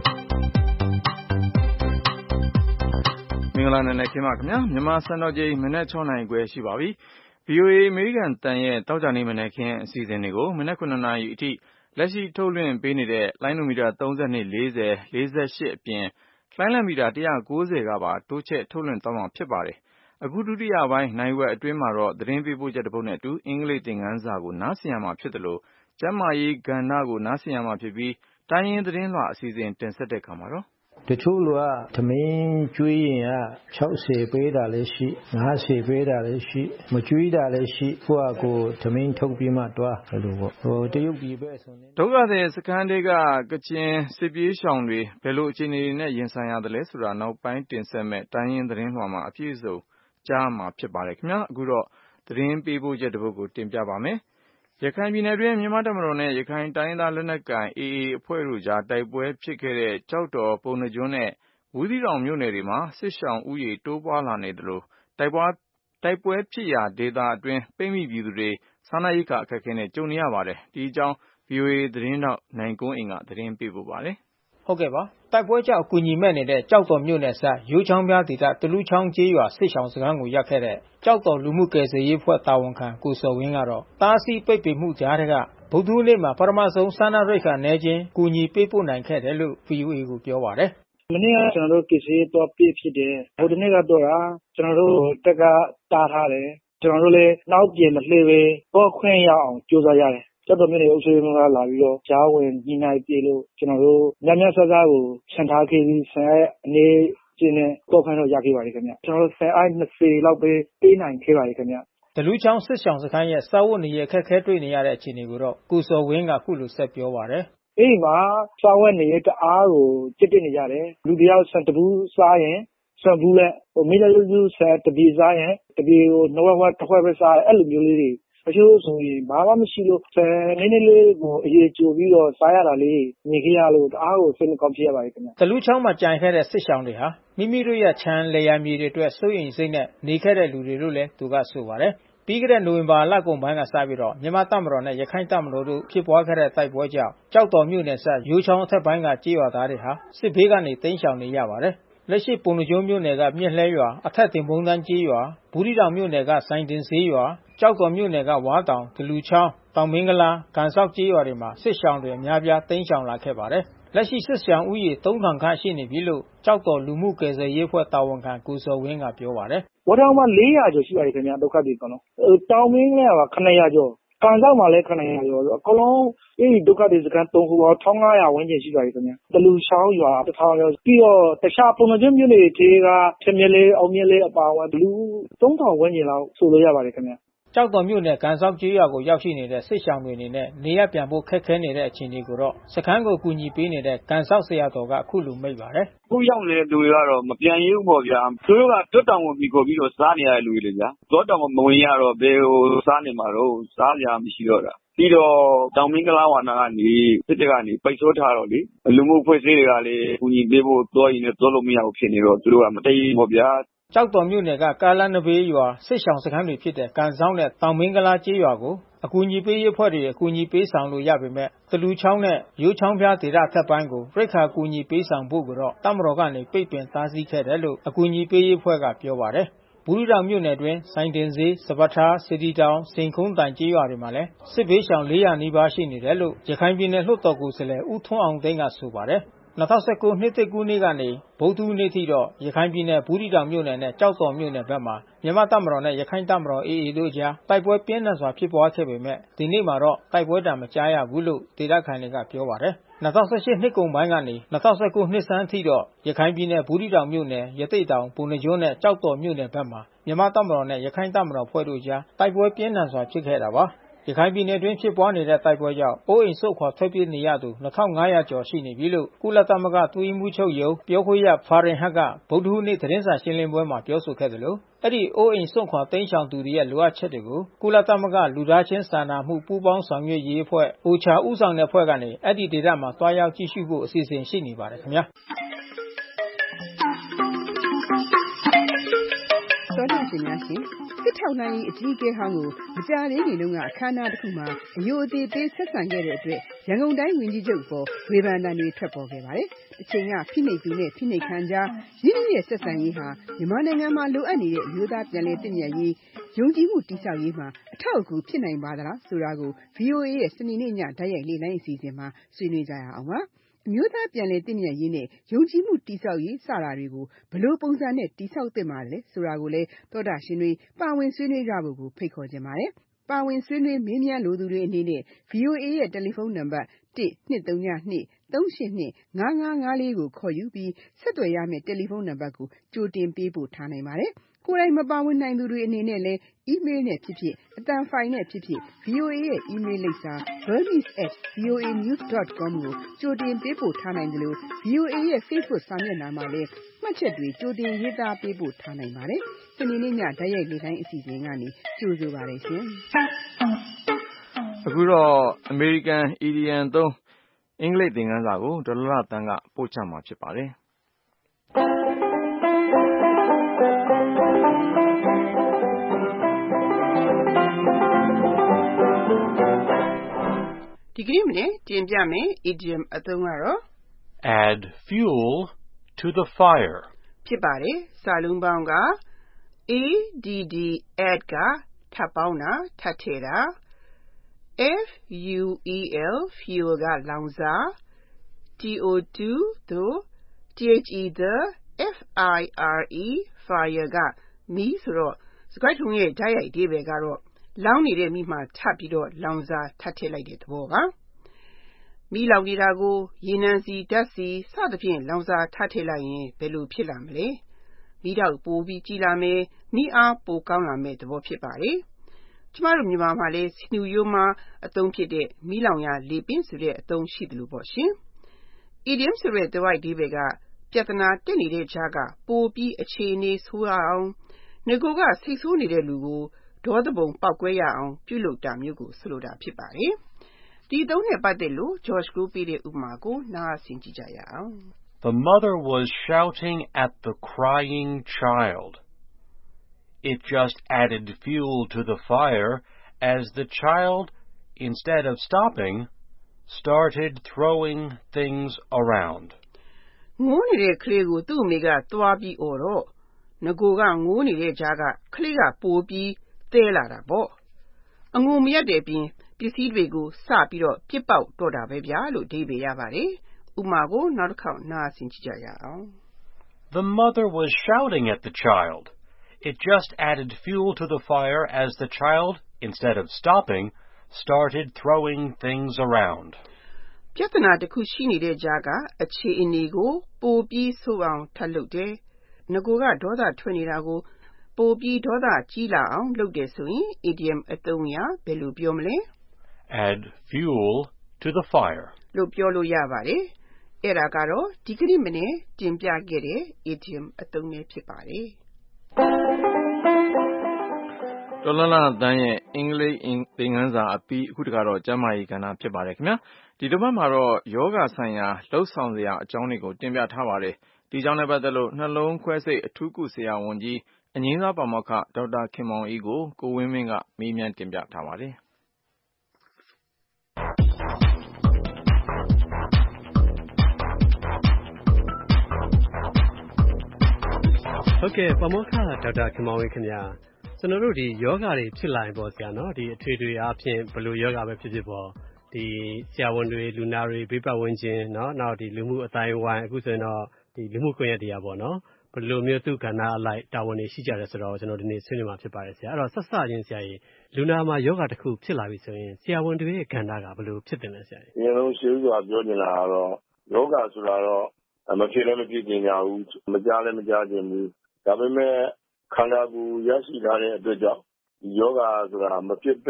[SPEAKER 2] မင်္ဂလာနံနက်ခင်းပါခင်ဗျာမြန်မာစံတော်ချိန်မနက်၆နာရီခွဲရှိပါပြီ။ ဗွီအိုအေအမေရိကန်တန်ရဲ့တောက်ကြနေမနက်ခင်းအစီအစဉ်တွေကိုမနက်ခုနှစ်နာရီအထိလက်ရှိထုတ်လွှင့်ပေးနေတဲ့လိုင်းနိုမီတာ၃၂ ၄၀ ၄၈အပြင်လိုင်းလံမီတာ၁၉၀ကပါတိုးချဲ့ထုတ်လွှင့်သွားမှာဖြစ်ပါတယ်။အခုဒုတိယပိုင်းနိုင်ဝက်အတွင်းမှာတော့သတင်းပေးပို့ချက်တစ်ပုဒ်နဲ့အတူအင်္ဂလိပ်သင်ခန်းစာကိုနားဆင်ရမှာဖြစ်တယ်လို့ကျန်းမာရေးကဏ္ဍကိုနားဆင်ရမှာဖြစ်ပြီးတိုင်းရင်းသတင်းလွှာအစီအစဉ်တင်ဆက်တဲ့ခါမှာတော့
[SPEAKER 14] တချို့လူကသမင်းကျွေးရင်က၆၀ပေးတာလည်းရှိ၅၀ပေးတာလည်းရှိမကျွေးတာလည်းရှိကိုယ့်အကိုသမင်းထုတ်ပြီးမှတွားဘယ်လိုပေါ့ဟိုတရုတ်ပြည်ပဲဆိုရင်
[SPEAKER 2] ဒုက္ခသည်စခန်းတွေကကချင်စစ်ပြေးရှောင်တွေဘယ်လိုအခြေအနေတွေနဲ့ရင်ဆိုင်ရတယ်လဲဆိုတာနောက်ပိုင်းတင်ဆက်မဲ့တိုင်းရင်းသတင်းလွှာမှာအပြည့်အစုံကြားမှာဖြစ်ပါတယ်ခင်ဗျာအခုတော့သတင်းပေးပို့ချက်တစ်ပုဒ်ကိုတင်ပြပါမယ်ရခိုင်ပြည်နယ်တွင်းမြန်မာတပ်မတော်နဲ့ရခိုင်တိုင်းရင်းသားလက်နက်ကိုင် အေအေ အဖွဲ့တို့ကြားတိုက်ပွဲဖြစ်ခဲ့တဲ့ကျောက်တော်ပုဏ္ဏားကျွန်းနဲ့ဘူးသီးတောင်မြို့နယ်တွေမှာစစ်ရှောင်ဦးရေတိုးပွားလာနေသလိုတိုက်ပွဲတိုက်ပွဲဖြစ်ရာဒေသအတွင်းပိတ်မိပြည်သူတွေစားနပ်ရိက္ခာအခက်အခဲနဲ့ကြုံနေရပါတယ်ဒီအကြောင်း ဗွီအိုအေသတင်းထောက်နိုင်ကွန်းအိန်ကသတင်းပေးပို့ပါတယ်
[SPEAKER 15] ဟုတ်ကဲ့ပါတိုက်ပွဲကြောင့်အကူအညီမဲ့နေတဲ့ကြောက်တော်မြို့နယ်ဆက်ရိုးချောင်းပြားဒေသတလူချောင်းကျေးရွာစစ်ရှောင်စခန်းကိုရောက်ခဲ့တဲ့ကြောက်တော်လူမှုကယ်ဆယ်ရေးအဖွဲ့တာဝန်ခံကိုစောဝင်းကတော့တားဆီးပိတ်ပင်မှုကြားတဲ့ကဗုဒ္ဓနေ့မှာပထမဆုံးစားနပ်ရိက္ခာနဲချင်းကူညီပေးပို့နိုင်ခဲ့တယ်လို့ ဗွီအိုအေ ကိုပြောပါတယ်
[SPEAKER 16] မနေ့ကကျွန်တော်တို့ကယ်ဆယ်ရေးတော့ပြည့်ဖြစ်တယ်ဗုဒ္ဓနေ့ကတော့ကျွန်တော်တို့တက်ကတားထားတယ်ကျွန်တော်တို့လည်းနောက်ပြင်မလှည့်ပဲတော့ခွင့်ရအောင်ကြိုးစားရတယ်ကျောက်တော်မြို့နယ်အုပ်ချုပ်ရေးမှူးကလာပြီးတော့ကြားဝင်ညှိနှိုင်းပြေလို့ကျွန်တော်တို့ညညဆဆကိုဆန်ထားခဲ့ပြီးဆန်ရဲ့အနေကျင်းနဲ့တော့ခွင့်တော့ရခဲ့ပါတယ်ခင်ဗျကျွန်တော်တို့ဆန်အိုက်၂၀လောက်ပဲပေးနိုင်ခဲ့ပါတယ်ခင်ဗျ
[SPEAKER 15] တလူချောင်းစစ်ရှောင်စခန်းရဲ့စာဝတ်နေရအခက်ခဲတွေ့နေရတဲ့အခြေအနေကိုတော့ကိုစောဝင်းကခုလိုဆက်ပြောပါတယ်
[SPEAKER 16] အဲ့ဒီမှာစာဝတ်နေရတအားကိုကြစ်တက်နေကြတယ်လူတယောက်ဆန်တဘူးစားရင်ဆန်ဘူးလက်ဟိုမိသားစုဆန်တပြေစားရင်တပြေကိုနှဝက်ဝက်တစ်ခွက်ပဲစားအဲ့လိုမျိုးလေးတွေအချို့ဆိုရင်ဘာမှမရှိလို့ဆန်နည်းနည်းလေးကိုအရေးကြိုပြီးတော့စားရတာလေးမြင်ခဲ့ရလို့တအားကိုစိတ်မကောင်းဖြစ်ရပါတယ်ခင်ဗျ
[SPEAKER 15] တလူချောင်းမှာကြံခဲ့တဲ့စစ်ရှောင်တွေဟာမိမိတို့ရဲ့ခြံလယ်ယာမြေတွေအတွက်စိုးရိမ်စိတ်နဲ့နေခဲ့တဲ့လူတွေလို့လည်းသူကဆိုပါတယ်ပြီးခဲ့တဲ့နိုဝင်ဘာလကုန်ပိုင်းကစပြီးတော့မြန်မာတပ်မတော်နဲ့ရခိုင်တပ်မတော်တို့ဖြစ်ပွားခဲ့တဲ့တိုက်ပွဲကြောင့်ကြောက်တော်မြို့နယ်ဆက်ရိုးချောင်းအထက်ပိုင်းကကြေးရွာသားတွေဟာစစ်ဘေးကနေတိမ်းရှောင်နေရပါတယ်လက်ရှိပုဏ္ဏားကျွန်းမြို့နယ်ကမြက်လှဲရွာအထက်တင်ဘုံတန်းကြေးရွာဘူးသီးတောင်မြို့နယ်ကစိုင်းတင်ဈေးရွာကြောက်တော်မြို့နယ်ကဝါတောင်ဒလူချောင်းတောင်မင်းကလားကန်ဆောက်ကြေးရွာတွေမှာစစ်ရှောင်တွေအများပြားတိမ်းရှောင်လာခဲ့ပါတယ်လက်ရှိစစ်ရှောင်ဦးရေသုံးထောင်ခန့်ရှိနေပြီလို့ကြောက်တော်လူမှုကယ်ဆယ်ရေးအဖွဲ့တာဝန်ခံကိုစောဝင်းကပြောပါတယ်
[SPEAKER 16] ဝါတောင်မှာ၄ရာကျော်ရှိပါတယ်ခင်ဗျာဒုက္ခသည်ကောနော်တောင်မင်းကလားကခဏရာကျော်ကန်ဆောက်မှာလည်းခဏရာကျော်အကုန်လုံးအဲဒီဒုက္ခသည်စခန်းသုံးခုပေါင်း၁၅၀၀ဝန်းကျင်ရှိပါတယ်ခင်ဗျာတလူချောင်းရွာတစ်ထောင်ကျော်ပြီးတော့တခြားပုံမှန်ကျွန်းမြို့နယ်တွေကဖြမြလေးအောင်မြလေးအပါအဝင်လူသုံးထောင်ဝန်းကျင်လောက်ဆိုလို့ရပါတယ်ခင်ဗျာ
[SPEAKER 15] ကြောက်တော်မြို့နယ်ကန်ဆောက်ကျေးရွာကိုရောက်ရှိနေတဲ့စစ်ရှောင်တွေအနေနဲ့နေရပြန်ဖို့ခက်ခဲနေတဲ့အခြေအနေကိုတော့စခန်းကိုကူညီပေးနေတဲ့ကန်ဆောက်ဆရာတော်ကအခုလိုမိတ်ပါတယ်
[SPEAKER 17] အခုရောက်နေတဲ့လူတွေကတော့မပြန်ရဘူးပေါ့ဗျာသူတို့ကတွတ်တောင်ကိုပြီးကိုပြီးတော့စားနေရတဲ့လူတွေလေဗျာတွတ်တောင်ကိုမဝင်ရတော့ဘယ်ဟိုစားနေမှာတော့စားကြမရှိတော့တာပြီးတော့တောင်မင်းကလားဝါနာကနေစစ်တပ်ကနေပိတ်ဆို့ထားတော့လေလူမှုဖွဲ့စည်းတွေကလည်းကူညီပေးဖို့တော့ရင်လည်းတော့လို့မရဘူးဖြစ်နေတော့သူတို့ကမတည်ဘူးပေါ့ဗျာ
[SPEAKER 15] ကြောက်တော်မြို့နယ်ကကာလနဘေးရွာစစ်ရှောင်စခန်းတွေဖြစ်တဲ့ကန်ဆောင်းနဲ့တောင်မင်းကလားကျေးရွာကိုအကူအညီပေးရေးအဖွဲ့တွေအကူအညီပေးဆောင်လို့ရပေမဲ့တလူချောင်းနဲ့ရိုးချောင်းပြားဒေသအထက်ပိုင်းကိုရိက္ခာကူညီပေးဆောင်ဖို့ကတော့တပ်မတော်ကနေပိတ်ပင်တားဆီးခဲ့တယ်လို့အကူအညီပေးရေးအဖွဲ့ကပြောပါတယ်ဘူးသီးတောင်မြို့နယ်တွင်စိုင်းတင်ဈေးစပတ်ထားစီတီတောင်စိန်ခုံးတိုင်ကျေးရွာတွေမှာလည်းစစ်ဘေးရှောင်၄ရာနီးပါးရှိနေတယ်လို့ရခိုင်ပြည်နယ်လွှတ်တော်ကိုယ်စားလှယ်ဦးထွန်းအောင်သိန်းကဆိုပါတယ်၂၀၁၉နှစ်သစ်ကူးနေ့ကနေဗုဒ္ဓနေ့ထိတော့ရခိုင်ပြည်နယ်ဘူးသီးတောင်မြို့နယ်နဲ့ကြောက်တော်မြို့နယ်ဘက်မှာမြန်မာတပ်မတော်နဲ့ရခိုင်တပ်မတော် အေအေ တို့ကြားတိုက်ပွဲပြင်းထန်စွာဖြစ်ပွားခဲ့ပေမဲ့ဒီနေ့မှာတော့တိုက်ပွဲတံမကြားရဘူးလို့ဒေသခံတွေကပြောပါတယ်၂၀၁၈နှစ်ကုန်ပိုင်းကနေ၂၀၁၉နှစ်ဆန်းအထိတော့ရခိုင်ပြည်နယ်ဘူးသီးတောင်မြို့နယ်ရသေ့တောင်ပုဏ္ဏားကျွန်းနဲ့ကြောက်တော်မြို့နယ်ဘက်မှာမြန်မာတပ်မတော်နဲ့ရခိုင်တပ်မတော်ဖွဲ့တို့ကြားတိုက်ပွဲပြင်းထန်စွာဖြစ်ခဲ့တာပါရခိုင်ပြည်နယ်တွင်းဖြစ်ပွားနေတဲ့တိုက်ပွဲကြောင့်အိုးအိမ်ဆုတ်ခွာထွက်ပြေးနေရသူနှစ်ထောင်ငါးရာကျော်ရှိနေပြီလို့ကုလသမဂ္ဂအတွင်းရေးမှူးချုပ်ရုံးပြောခွင့်ရဖာရင်ဟတ်ကဗုဒ္ဓဟူးနေ့သတင်းစာရှင်းလင်းပွဲမှာပြောဆိုခဲ့တယ်လို့အဲ့ဒီအိုးအိမ်စွန့်ခွာတိမ်းရှောင်သူတွေရဲ့လိုအပ်ချက်တွေကိုကုလသမဂ္ဂလူသားချင်းစာနာမှုပူးပေါင်းဆောင်ရွက်ရေးအဖွဲ့ အိုချာ ဦးဆောင်တဲ့အဖွဲ့ကနေအဲ့ဒီဒေသမှာတွားရောက်ကြည့်ရှုဖို့အစီအစဉ်ရှိနေပါတယ်ခင်ဗျာ
[SPEAKER 7] တော်တော်ရှင်များရှင်စစ်ထောက်နိုင်အကြီးအကဲဟောင်းကိုမကြာသေးခင်တုန်းကအခမ်းအနားတစ်ခုမှာအယိုအသေးသေးဆက်ဆံခဲ့တဲ့အတွက်ရန်ကုန်တိုင်းဝန်ကြီးချုပ်ပေါ်ဝေဖန်တံတွေထွက်ပေါ်ခဲ့ပါတယ်။အချိန်ကဖိနှိပ်သူနဲ့ဖိနှိပ်ခံကြားရင်းနှီးတဲ့ဆက်ဆံရေးဟာမြန်မာနိုင်ငံမှာလိုအပ်နေတဲ့အမျိုးသားပြန်လည်တည်မြဲရေးယုံကြည်မှုတည်ဆောက်ရေးမှာအထောက်အကူဖြစ်နိုင်ပါသလားဆိုတာကို ဗွီအိုအေ ရဲ့စနေနေ့ညတိုက်ရိုက်လေ့လာအစီအစဉ်မှာဆွေးနွေးကြရအောင်ပါ။အမျိုးသားပြန်လည်တည်မြဲရေးနဲ့ယုံကြည်မှုတည်ဆောက်ရေးစတာတွေကိုဘယ်လိုပုံစံနဲ့တည်ဆောက်သင့်ပါလဲဆိုတာကိုလည်းသောတာရှင်တွေပါဝင်ဆွေးနွေးကြဖို့ကိုဖိတ်ခေါ်ခြင်းပါတယ်။ပါဝင်ဆွေးနွေးမေးမြန်းလိုသူတွေအနေနဲ့ ဗွီအိုအေ ရဲ့တယ်လီဖုန်းနံပါတ် တစ် နှစ် သုံး နှစ် သုံး ရှစ် နှစ် ငါး ငါး ငါး လေးကိုခေါ်ယူပြီးဆက်သွယ်ရမယ့်တယ်လီဖုန်းနံပါတ်ကိုကြိုတင်ပေးပို့ထားနိုင်ပါတယ်။ကိုယ်တိုင်မပါဝင်နိုင်သူတွေအနေနဲ့လည်းအီးမေးလ်နဲ့ဖြစ်ဖြစ်အသံဖိုင်နဲ့ဖြစ်ဖြစ် ဗွီအိုအေ ရဲ့အီးမေးလ်လိပ်စာ burmese at voanews dot com ကိုကြိုတင်ပေးပို့ထားနိုင်တယ်လို့ ဗွီအိုအေ ရဲ့ Facebook စာမျက်နှာမှာလည်းမှတ်ချက်တွေကြိုတင်ရေးသားပေးပို့ထားနိုင်ပါတယ်။စနေနေ့ညတိုက်ရိုက်လေ့လာအစီအစဉ်ကနေကြိုဆိုပါရစေ
[SPEAKER 2] ။အခုတော့ American Idiom သုံးအင်္ဂလိပ်သင်ခန်းစာကိုဒေါ်လာတန်းကပို့ချမှာဖြစ်ပါတယ်။
[SPEAKER 7] ဒီကနေ့မနေ့တင်ပြမယ် idiom အသုံးကတော့
[SPEAKER 18] add fuel to the fire
[SPEAKER 7] ဖြစ်ပါတယ်စာလုံးပေါင်းက add add ကထပ်ပေါင်းတာထပ်ထည့်တာ fuel fuel ကလောင်စာ to to the the fire fire ကမီးဆိုတော့စကားထုံးရဲ့ဓာတ်ရိုက်အဓိပ္ပာယ်ကတော့လောင်နေတဲ့မိမှာထပ်ပြီးတော့လောင်စာထပ်ထည့်လိုက်တဲ့သဘောပါမီးလောင်နေတာကိုရေနံစီဓာတ်စီစသဖြင့်လောင်စာထပ်ထည့်လိုက်ရင်ဘယ်လိုဖြစ်လာမလဲမီးတောက်ပိုပြီးကြီးလာမယ်မီးအားပိုကောင်းလာမယ်သဘောဖြစ်ပါတယ်ကျမတို့မြန်မာမှာလည်းစီနူရိုးမှာအသုံးဖြစ်တဲ့မီးလောင်ရာလေပင့်ဆိုတဲ့အသုံးရှိတယ်လို့ပေါ့ရှင် idiom ဆိုတဲ့သွိုက်ဒီဘက်ကပြဿနာတက်နေတဲ့ခြားကပိုပြီးအခြေအနေဆိုးအောင်ငကိုကစိတ်ဆိုးနေတဲ့လူကိုဒေါသပုံပောက်ကွဲရအောင်ပြုလုပ်တာမျိုးကိုဆိုလိုတာဖြစ်ပါတယ်ဒီသုံးနဲ့ပတ်သက်လို့ George ကိုပေးတဲ့ဥပမာကိုနားဆင်ကြည့်ကြရအောင်
[SPEAKER 18] The mother was shouting at the crying child. It just added fuel to the fire as the child, instead of stopping, started throwing things around.
[SPEAKER 7] ငိုးနေတဲ့ကလေးကိုသူ့အမေကသွားပြီးအော်တော့ငကိုကငိုးနေတဲ့ကြားကကလေးကပိုပြီးသဲလာတာပေါ့အငိုမရတဲ့ပြင်ပစ္စည်းတွေကိုစပြီးတော့ပြစ်ပေါက်တော့တာပဲဗျာလို့အဓိပ္ပာယ်ရပါတယ်ဥပမာကိုနောက်တစ်ခေါက်နားဆင်ကြည့်ကြရအောင်
[SPEAKER 18] The mother was shouting at the child. It just added fuel to the fire as the child, instead of stopping, started throwing things around.
[SPEAKER 7] ပြဿနာတစ်ခုရှိနေတဲ့ကြားကအခြေအနေကိုပိုပြီးဆိုးအောင်ထပ်လုပ်တယ်ငကိုကဒေါသထွက်နေတာကိုပိုပြီးဒေါသကြီးလာအောင်လုပ်တယ်ဆိုရင် idiom အသုံးအရဘယ်လိုပြောမလဲ
[SPEAKER 18] add fuel to the fire
[SPEAKER 7] လို့ပြောလို့ရပါတယ်အဲ့ဒါကတော့ဒီကနေ့မနေ့တင်ပြခဲ့တဲ့ idiom အသုံးလေးဖြစ်ပါတယ်
[SPEAKER 2] ဒေါ်လာလာတန်းရဲ့အင်္ဂလိပ်သင်ခန်းစာအပြီးအခုတခါတော့ကျမ်းမာရေးကဏ္ဍဖြစ်ပါတယ်ခင်ဗျာဒီတစ်ပတ်မှာတော့ယောဂဆိုင်ရာလှုပ်ဆောင်စရာအကြောင်းတွေကိုတင်ပြထားပါတယ်ဒီကြောင့်လည်းပတ်သက်လို့နှလုံးခွဲစိတ်အထူးကုဆရာဝန်ကြီးအငြိမ်းစားပါမောက္ခဒေါက်တာခင်မောင်အေးကိုကိုဝင်းမင်းကမေးမြန်းတင်ပြထားပါတယ်
[SPEAKER 19] ဟုတ်ကဲ့ပါမောက္ခဒေါက်တာခင်မောင်အေးခင်ဗျာကျွန်တော်တို့ဒီယောဂတွေဖြစ်လာရင်ပေါ့ဆရာနော်ဒီအထွေထွေအားဖြင့်ဘယ်လိုယောဂပဲဖြစ်ဖြစ်ပေါ့ဒီဆရာဝန်တွေလူနာတွေဘေးပတ်ဝန်းကျင်เนาะနောက်ဒီလူမှုအတိုင်းဝိုင်းအခုဆိုရင်တော့ဒီလူမှုကွန်ရက်တွေကပေါ့နော်ဘယ်လိုမျိုးသူကဏ္ဍအလိုက်တာဝန်တွေရှိကြတယ်ဆိုတော့ကျွန်တော်ဒီနေ့ဆွေးနွေးမှာဖြစ်ပါတယ်ဆရာအဲ့တော့ဆက်စချင်းဆရာကြီးလူနာမှာယောဂတစ်ခုဖြစ်လာပြီဆိုရင်ဆရာဝန်တွေရဲ့ကဏ္ဍကဘယ်လိုဖြစ်တယ်လဲဆရာကြီး
[SPEAKER 20] အရင်ဆုံးရှင်းစွာပြောနေတာကတော့ယောဂဆိုတာတော့မဖြစ်လည်းမဖြစ်ကြကြဘူးမကြားလည်းမကြားကြဘူးဒါပေမဲ့ခန္ဓာကိုယ်ရရှိထားတဲ့အတွက်ကြောင့်ဒီယောဂဆိုတာမဖြစ်ပဲ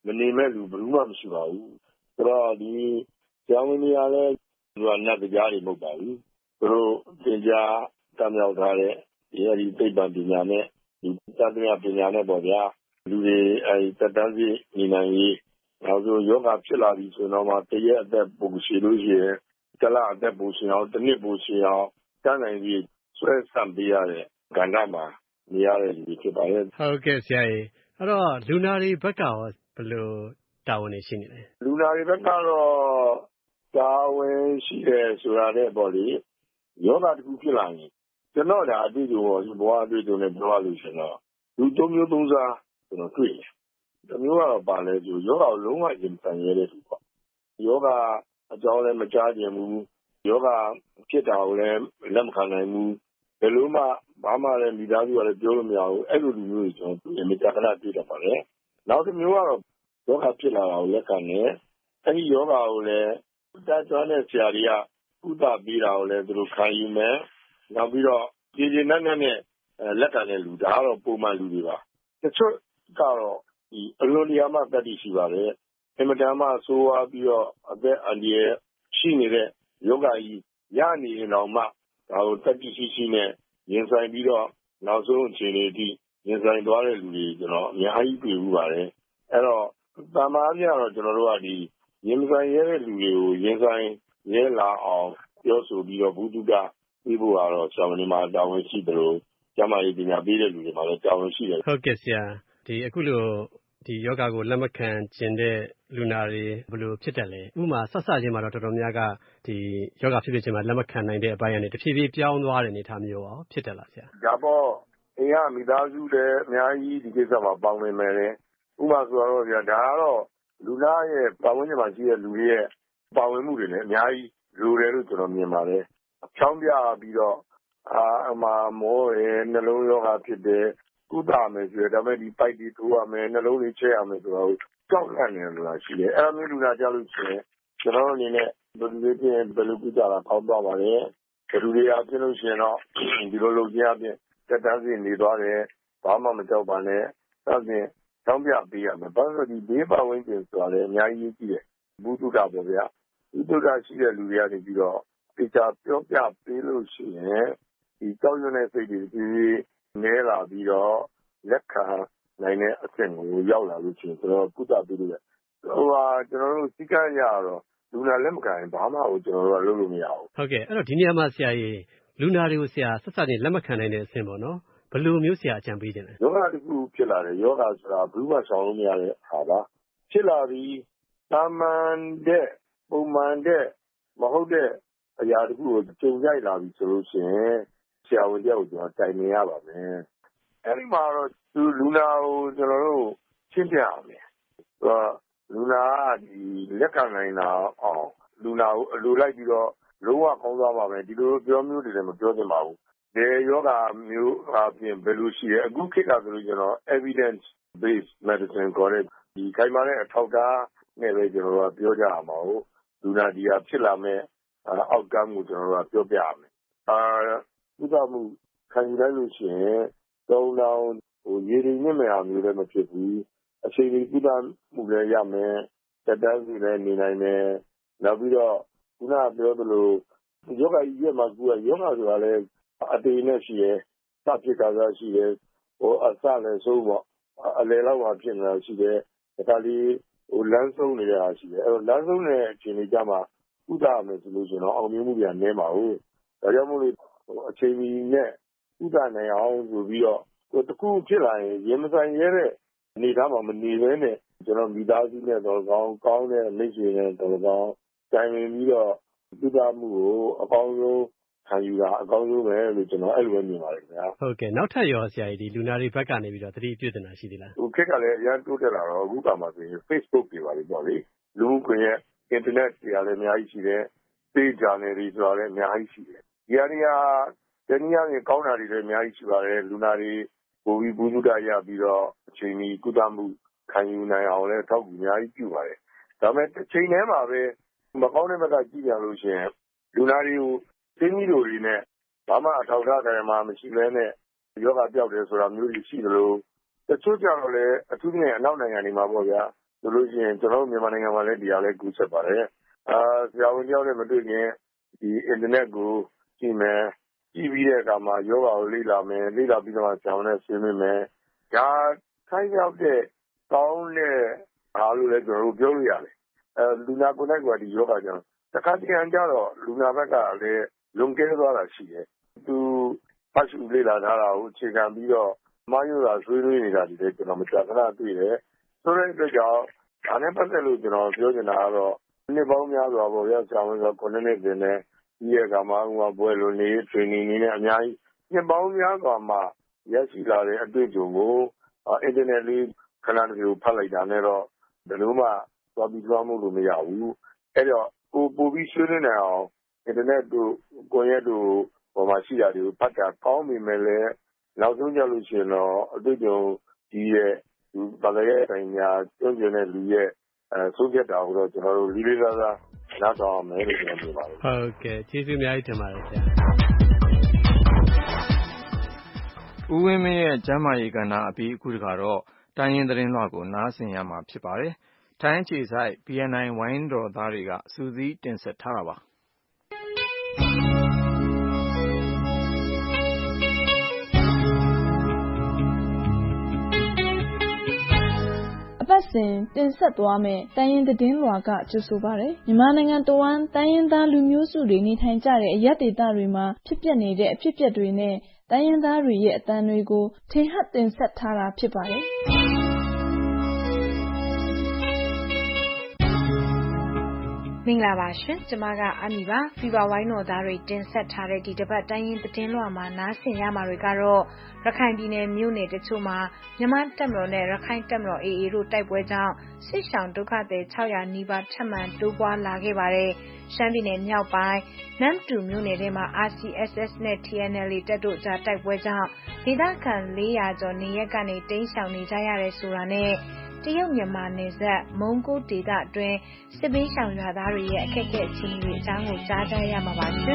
[SPEAKER 20] မနေမဲ့လူဘယ်သူမှမရှိပါဘူးဆိုတော့ဒီဆရာဝန်တွေကလည်းသူကနတ်တရားတွေမဟုတ်ပါဘူးသူတို့သင်ကြားတမ်းမြောက်ထားတဲ့ဒီအဒီသိပ္ပံပညာနဲ့ဒီသတ္တမြပညာနဲ့ပေါ့ဗျာလူတွေအဲတက်တန်းစီနေနိုင်ရေးနောက်ဆိုယောဂဖြစ်လာပြီဆိုတော့မှတရက်အသက်ပုံရှိလို့ရှိရင်တလအသက်ပုံရှိအောင်တစ်နှစ်ပုံရှိအောင်တန်းနိုင်ပြီးဆွဲဆန့်ပေးရတဲ့ကဏ္ဍမှာနေရတဲ့လူတွေဖြစ်ပါရဲ့
[SPEAKER 19] ဟုတ်ကဲ့ဆရာကြီးအဲ့တော့လူနာတွေဘက်ကရောဘယ်လိုတာဝန်ရှိနေလဲ
[SPEAKER 20] လူနာတွေဘက်ကတော့တာဝန်ရှိတယ်ဆိုတာနဲ့ပေါ့လေယောဂတစ်ခုဖြစ်လာရင်ကျွန်တော်ဒါအတွေ့အကြုံပေါ့ဘဝအတွေ့အကြုံနဲ့ပြောရလို့ရှင်တော့လူသုံးမျိုးသုံးစားကျွန်တော်တွေ့တယ်တစ်မျိုးကတော့ပါလဲဆိုယောဂကိုလုံးဝရင်ဆိုင်ရတဲ့သူပေါ့ယောဂအကြောင်းလည်းမကြားကျင်ဘူးယောဂဖြစ်တာကိုလည်းလက်မခံနိုင်ဘူးဘယ်လိုမှဘာမှလည်းမိသားစုကလည်းပြောလို့မရဘူးအဲ့လိုလူမျိုးတွေကျွန်တော်မြေတာခဏတွေ့တယ်ပါလေနောက်တစ်မျိုးကတော့ယောဂဖြစ်လာတာကိုလက်ခံတယ်အဲ့ဒီယောဂကိုလည်းတာကျွမ်းတဲ့ဆရာတွေကဥပပေးတာကိုလည်းသူတို့ခံယူမယ်နောက်ပြီးတော့ကြည်ကြည်နက်နက်နဲ့လက်ခံတဲ့လူဒါကတော့ပုံမှန်လူတွေပါတချို့ကတော့ဒီအလွန်တရာမှတတ်သိရှိပါတယ်အမတန်မှဆိုးဝါးပြီးတော့အသက်အန္တရာယ်ရှိနေတဲ့ယောဂကြီးရနေရင်တော့မှဒါကိုတတ်သိရှိရှိနဲ့ရင်ဆိုင်ပြီးတော့နောက်ဆုံးအခြေအနေအထိရင်ဆိုင်သွားတဲ့လူတွေကျွန်တော်အများကြီးတွေ့ဘူးပါတယ်အဲ့တော့တာမာအများတော့ကျွန်တော်တို့ကဒီရင်ဆိုင်ရတဲ့လူတွေကိုရင်ဆိုင်ရဲလာအောင်ပြောဆိုပြီးတော့ဘုဒ္ဓကပြီးဖို့ကတော့ဆရာဝန်တွေမှာတာဝန်ရှိတယ်လို့ကျမကြီးပညာပေးတဲ့လူတွေမှာလည်းတာဝန်ရှိတယ်
[SPEAKER 19] ဟုတ်ကဲ့ဆရာဒီအခုလိုဒီယောဂကိုလက်မခံခြင်းတဲ့လူနာတွေဘယ်လိုဖြစ်တယ်လဲဥပမာဆက်စချင်းမှာတော့တော်တော်များကဒီယောဂဖြစ်ဖြစ်ချင်းမှာလက်မခံနိုင်တဲ့အပိုင်းကနေတဖြည်းဖြည်းပြောင်းသွားတဲ့အနေအထားမျိုးရောဖြစ်တယ်လားဆရာ
[SPEAKER 20] ဒါပေါ့အင်းကမိသားစုလည်းအများကြီးဒီကိစ္စမှာပေါင်းနေမယ်လေဥပမာဆိုတော့ဗျာဒါကတော့လူနာရဲ့ပတ်ဝန်းကျင်မှာရှိတဲ့လူတွေရဲ့ပါဝင်မှုတွေလည်းအများကြီးလိုတယ်လို့ကျွန်တော်မြင်ပါတယ်အချောင်းပြပြီးတော့အာအမမောရဲ့နှလုံးယောဂဖြစ်တယ်ကုသမယ်ဆိုတော့ဒါပေမဲ့ဒီပိုက်တွေထိုးရမယ်နှလုံးတွေချက်ရမယ်ဆိုတော့ကြောက်လန့်နေလို့လားရှိတယ်အဲ့လိုမျိုးလူနာကြလို့ရှိရင်ကျွန်တော်အနေနဲ့ဘယ်လိုလဲပြင်ဘယ်လိုကုသတာကောင်းသွားပါလဲဘယ်လိုတွေအဖြစ်လို့ရှိရင်တော့ဒီလိုလုပ်ခြင်းအပြင်တက်တန်းစီနေသွားတယ်ဘာမှမကြောက်ပါနဲ့ဒါပြင်တောင်းပြပေးရမယ်ဘာလို့ဒီဘေးပတ်ဝန်းကျင်ဆိုတာလည်းအများကြီးကြီးတယ်ဘုဒ္ဓတာပေါ့ဗျာဘုဒ္ဓတာရှိတဲ့လူတွေကနေပြီးတော့တေချာပြောပြပေးလို့ရှိရင်ဒီကြောက်ရွံ့တဲ့စိတ်တွေဒီနဲလာပြီးတော့လက်ခံနိုင်တဲ့အဆင့်ကိုရောက်လာလို့ရှိရင်ကျွန်တော်ကုသပေးလို့ရဟိုဟာကျွန်တော်တို့စိကံရတော့လူနာလက်မခံရင်ဘာမှကိုကျွန်တော်တို့ကလုပ်လို့မရဘူး
[SPEAKER 19] ဟုတ်ကဲ့အဲ့တော့ဒီနေရာမှာဆရာကြီးလူနာတွေကိုဆရာဆက်ဆက်ချင်းလက်မခံနိုင်တဲ့အဆင့်ပေါ့နော်ဘယ်လိုမျိုးဆရာအကြံပေးခြင်းလဲ
[SPEAKER 20] ယောဂတစ်ခုဖြစ်လာတယ်ယောဂဆိုတာဘူးမှဆောင်လို့မရတဲ့ဟာပါဖြစ်လာပြီးတာမန်တဲ့ပုံမှန်တဲ့မဟုတ်တဲ့အရာတစ်ခုကိုကြုံကြိုက်လာပြီဆိုလို့ရှိရင်ဆရာဝန်ကြောက်ကျွန်တော်တိုင်နေရပါမယ်အဲဒီမှာတော့သူလူနာကိုကျွန်တော်တို့ရှင်းပြရမယ်သူကလူနာကဒီလက်ခံနိုင်တာအောင်လူနာကိုအလိုလိုက်ပြီးတော့လုံးဝကောင်းသွားပါမယ်ဒီလိုပြောမျိုးတွေလည်းမပြောသင့်ပါဘူးဒီယောဂမျိုးအပြင်ဘယ်လိုရှိရဲအခုခေတ်ကဆိုလို့ကျွန်တော် evidence based medicine ခေါ်တဲ့ဒီခိုင်မာတဲ့အထောက်အထားနဲ့ပဲကျွန်တော်တို့ပြောကြရမှာဟုတ်လူနာဒီဟာဖြစ်လာမဲ့အောက်ကမ်းကိုကျွန်တော်တို့ပြောပြရမယ်အာဥပမှုခံယူလိုက်လို့ရှိရင်သုံးတောင်ဟိုရေရင်းနဲ့များမျိုးလည်းမဖြစ်ဘူးအချိန်ကြီးကုသမှုလည်းရမယ်တက်တန်းစီလည်းနေနိုင်မယ်နောက်ပြီးတော့ခုနပြောသလိုယောဂကြီးရဲ့မှာကူကယောဂဆိုတာလည်းအတေနဲ့ရှိရဲစဖြစ်တာကရှိရဲဟိုအစလည်းဆုံးပေါ့အလယ်လောက်မှာဖြစ်နေတာရှိတယ်ဒါကလေးဟိုလမ်းဆုံးနေတာရှိတယ်အဲ့တော့လမ်းဆုံးတဲ့အခြေအနေကြမှာကုသရမယ်ဆိုလို့ရှိရင်တော့အောင်မြင်မှုပြန်နည်းပါဘူးဒါကြောင့်မို့လို့အချိန်ကြီးနဲ့ကုသနိုင်အောင်ဆိုပြီးတော့ဟိုတခုဖြစ်လာရင်ရင်မဆိုင်ရတဲ့အနေထားမှာမနေဘဲနဲ့ကျွန်တော်မိသားစုနဲ့တော့ကောင်းကောင်းတဲ့မိတ်ဆွေနဲ့တော့ကောင်းတိုင်ပင်ပြီးတော့ကုသမှုကိုအကောင်းဆုံးခံယူတာအကောင်းဆုံးပဲလို့ကျွန်တော်အဲ့လိုပဲမြင်ပါတယ်ခင်ဗျာ
[SPEAKER 19] ဟုတ်ကဲ့နောက်ထပ်ရောဆရာကြီးဒီလူနာတွေဘက်ကနေပြီးတော့သတိပြုတင်တာရှိသေးလား
[SPEAKER 20] ဟိုခက်ကလည်းအရင်တိုးတက်လာတော့အခုကမှဆိုရင် Facebook တွေပါလိမ့်ပေါ့လေလူမှုကွန်ရက် internet တွေလည်းအများကြီးရှိတယ် page channel တွေဆိုတာလည်းအများကြီးရှိတယ်ဒီအရာတွေကတနည်းအားဖြင့်ကောင်းတာတွေလည်းအများကြီးရှိပါတယ်လူနာတွေပိုပြီးဘုဒ္ဓရပြီးတော့အချိန်ကြီးကုသမှုခံယူနိုင်အောင်လည်းထောက်ကူအများကြီးပြုပါတယ်ဒါပေမဲ့တစ်ချိန်တည်းမှာပဲမကောင်းတဲ့ဘက်ကကြည့်ကြလို့ရှိရင်လူနာတွေကိုသိမိတို့တွေနဲ့ဘာမှအထောက်အထားတယ်မှမရှိလဲနဲ့ယောဂပြောက်တယ်ဆိုတာမျိုးတွေရှိသလိုတချို့ကြတော့လည်းအထူးသဖြင့်အနောက်နိုင်ငံတွေမှာပေါ့ဗျာဆိုလို့ရှိရင်ကျွန်တော်တို့မြန်မာနိုင်ငံမှာလည်းဒီဟာလည်းကူးစက်ပါတယ်အာဆရာဝန်တယောက်နဲ့မတွေ့ခင်ဒီအင်တာနက်ကိုကြည့်မယ်ကြည့်ပြီးတဲ့အခါမှာယောဂကိုလေ့လာမယ်လေ့လာပြီးတော့ဆရာဝန်နဲ့ဆွေးနွေးမယ်ဒါခိုင်းရောက်တဲ့ကောင်းတဲ့အားလို့လည်းကျွန်တော်တို့ပြောလို့ရတယ်အဲလူနာကိုယ်တိုင်ကဒီယောဂကြောင့်တခါတည်းအကြတော့လူနာဘက်ကလည်းလွန်ကဲသွားတာရှိတယ်သူဖတ်ရှုလေ့လာထားတာကိုအခြေခံပြီးတော့မယုံတာဆွေးနွေးနေတာဒီလည်းကျွန်တော်မကြာခဏတွေ့တယ်ဆိုတဲ့အတွက်ကြောင့်ဒါနဲ့ပတ်သက်လို့ကျွန်တော်ပြောချင်တာကတော့နှစ်ပေါင်းများစွာပေါ့ရဆရာဝန်ဆိုခုနှစ်နှစ်တင်တယ်ဒီရကမှဟိုဘွယ်လိုနေ training နေနဲ့အများကြီးနှစ်ပေါင်းများစွာမှရရှိလာတဲ့အတွေ့အကြုံကိုအင်တာနက်လေးခဏတည်းကိုဖတ်လိုက်တာနဲ့တော့ဘယ်လိုမှသွားပြီးသွားမှုလို့မရဘူးအဲ့တော့ကိုပို့ပြီးဆွေးနွေးနေအောင်အင်တာနက်တို့ကွန်ရက်တို့ပေါ်မှာရှိတာတွေကိုဖတ်တာကောင်းပြီမဲ့လည်းနောက်ဆုံးကြလို့ရှိရင်တော့အတွေ့အကြုံကြီးရဲ့ဒီဘာသာရေးဆိုင်ရာကျွမ်းကျင်တဲ့လူရဲ့အဲဆုံးဖြတ်တာကိုတော့ကျွန်တော်တို့လေးလေးစားစားနားထောင်အောင်မယ်လို့ကျွန်တော်ပြောပါတယ်
[SPEAKER 19] ဟုတ်ကဲ့ကျေးဇူးအများကြီးတင်ပါတယ်ဆရာ
[SPEAKER 2] ဦးဝင်းမင်းရဲ့ကျမ်းမာရေးကဏ္ဍအပြီးအခုတခါတော့တိုင်းရင်းသတင်းလွှာကိုနားဆင်ရမှာဖြစ်ပါတယ်ထိုင်းအခြေစိုက် ဗီ အန် အိုင် ဝိုင်းတော်သားတွေကစူးစီးတင်ဆက်ထားတာပါ
[SPEAKER 6] အပတ်စဉ်တင်ဆက်သွားမယ့်တိုင်းရင်းသတင်းလွှာကကြိုဆိုပါရယ်မြန်မာနိုင်ငံတဝန်းတိုင်းရင်းသားလူမျိုးစုတွေနေထိုင်ကြတဲ့အရပ်ဒေသတွေမှာဖြစ်ပျက်နေတဲ့အဖြစ်အပျက်တွေနဲ့တိုင်းရင်းသားတွေရဲ့အသံတွေကိုထင်ဟပ်တင်ဆက်ထားတာဖြစ်ပါတယ်
[SPEAKER 21] မင်္ဂလာပါရှင်ကျမကအမီပါဖီဗာဝိုင်းတော်သားတွေတင်ဆက်ထားတဲ့ဒီတစ်ပတ်တိုင်းရင်းသတင်းလွှာမှာနားဆင်ရမှာတွေကတော့ရခိုင်ပြည်နယ်မြို့နယ်တချို့မှာမြန်မာတပ်မတော်နဲ့ရခိုင်တပ်မတော် အေအေ တို့တိုက်ပွဲကြောင့်စစ်ရှောင်ဒုက္ခသည်၆၀၀နီးပါးထပ်မံတိုးပွားလာခဲ့ပါတယ်ရှမ်းပြည်နယ်မြောက်ပိုင်းနမ်တူမြို့နယ်ထဲမှာ အာရ် စီ အက်စ် အက်စ် နဲ့ တီ အန် အယ်လ် အေ တပ်တို့ကြားတိုက်ပွဲကြောင့်ဒေသခံလေးရာကျော်နေရက်ကနေတိမ်းရှောင်နေကြရတယ်ဆိုတာနဲ့တရုတ်မြန်မာနယ်စပ်မုံကိုဒေသအတွင်းစစ်ဘေးရှောင်ရွာသားတွေရဲ့အခက်အခဲအခြေအနေတွေအကြောင်းကိုကြားကြရမှာပါရှင်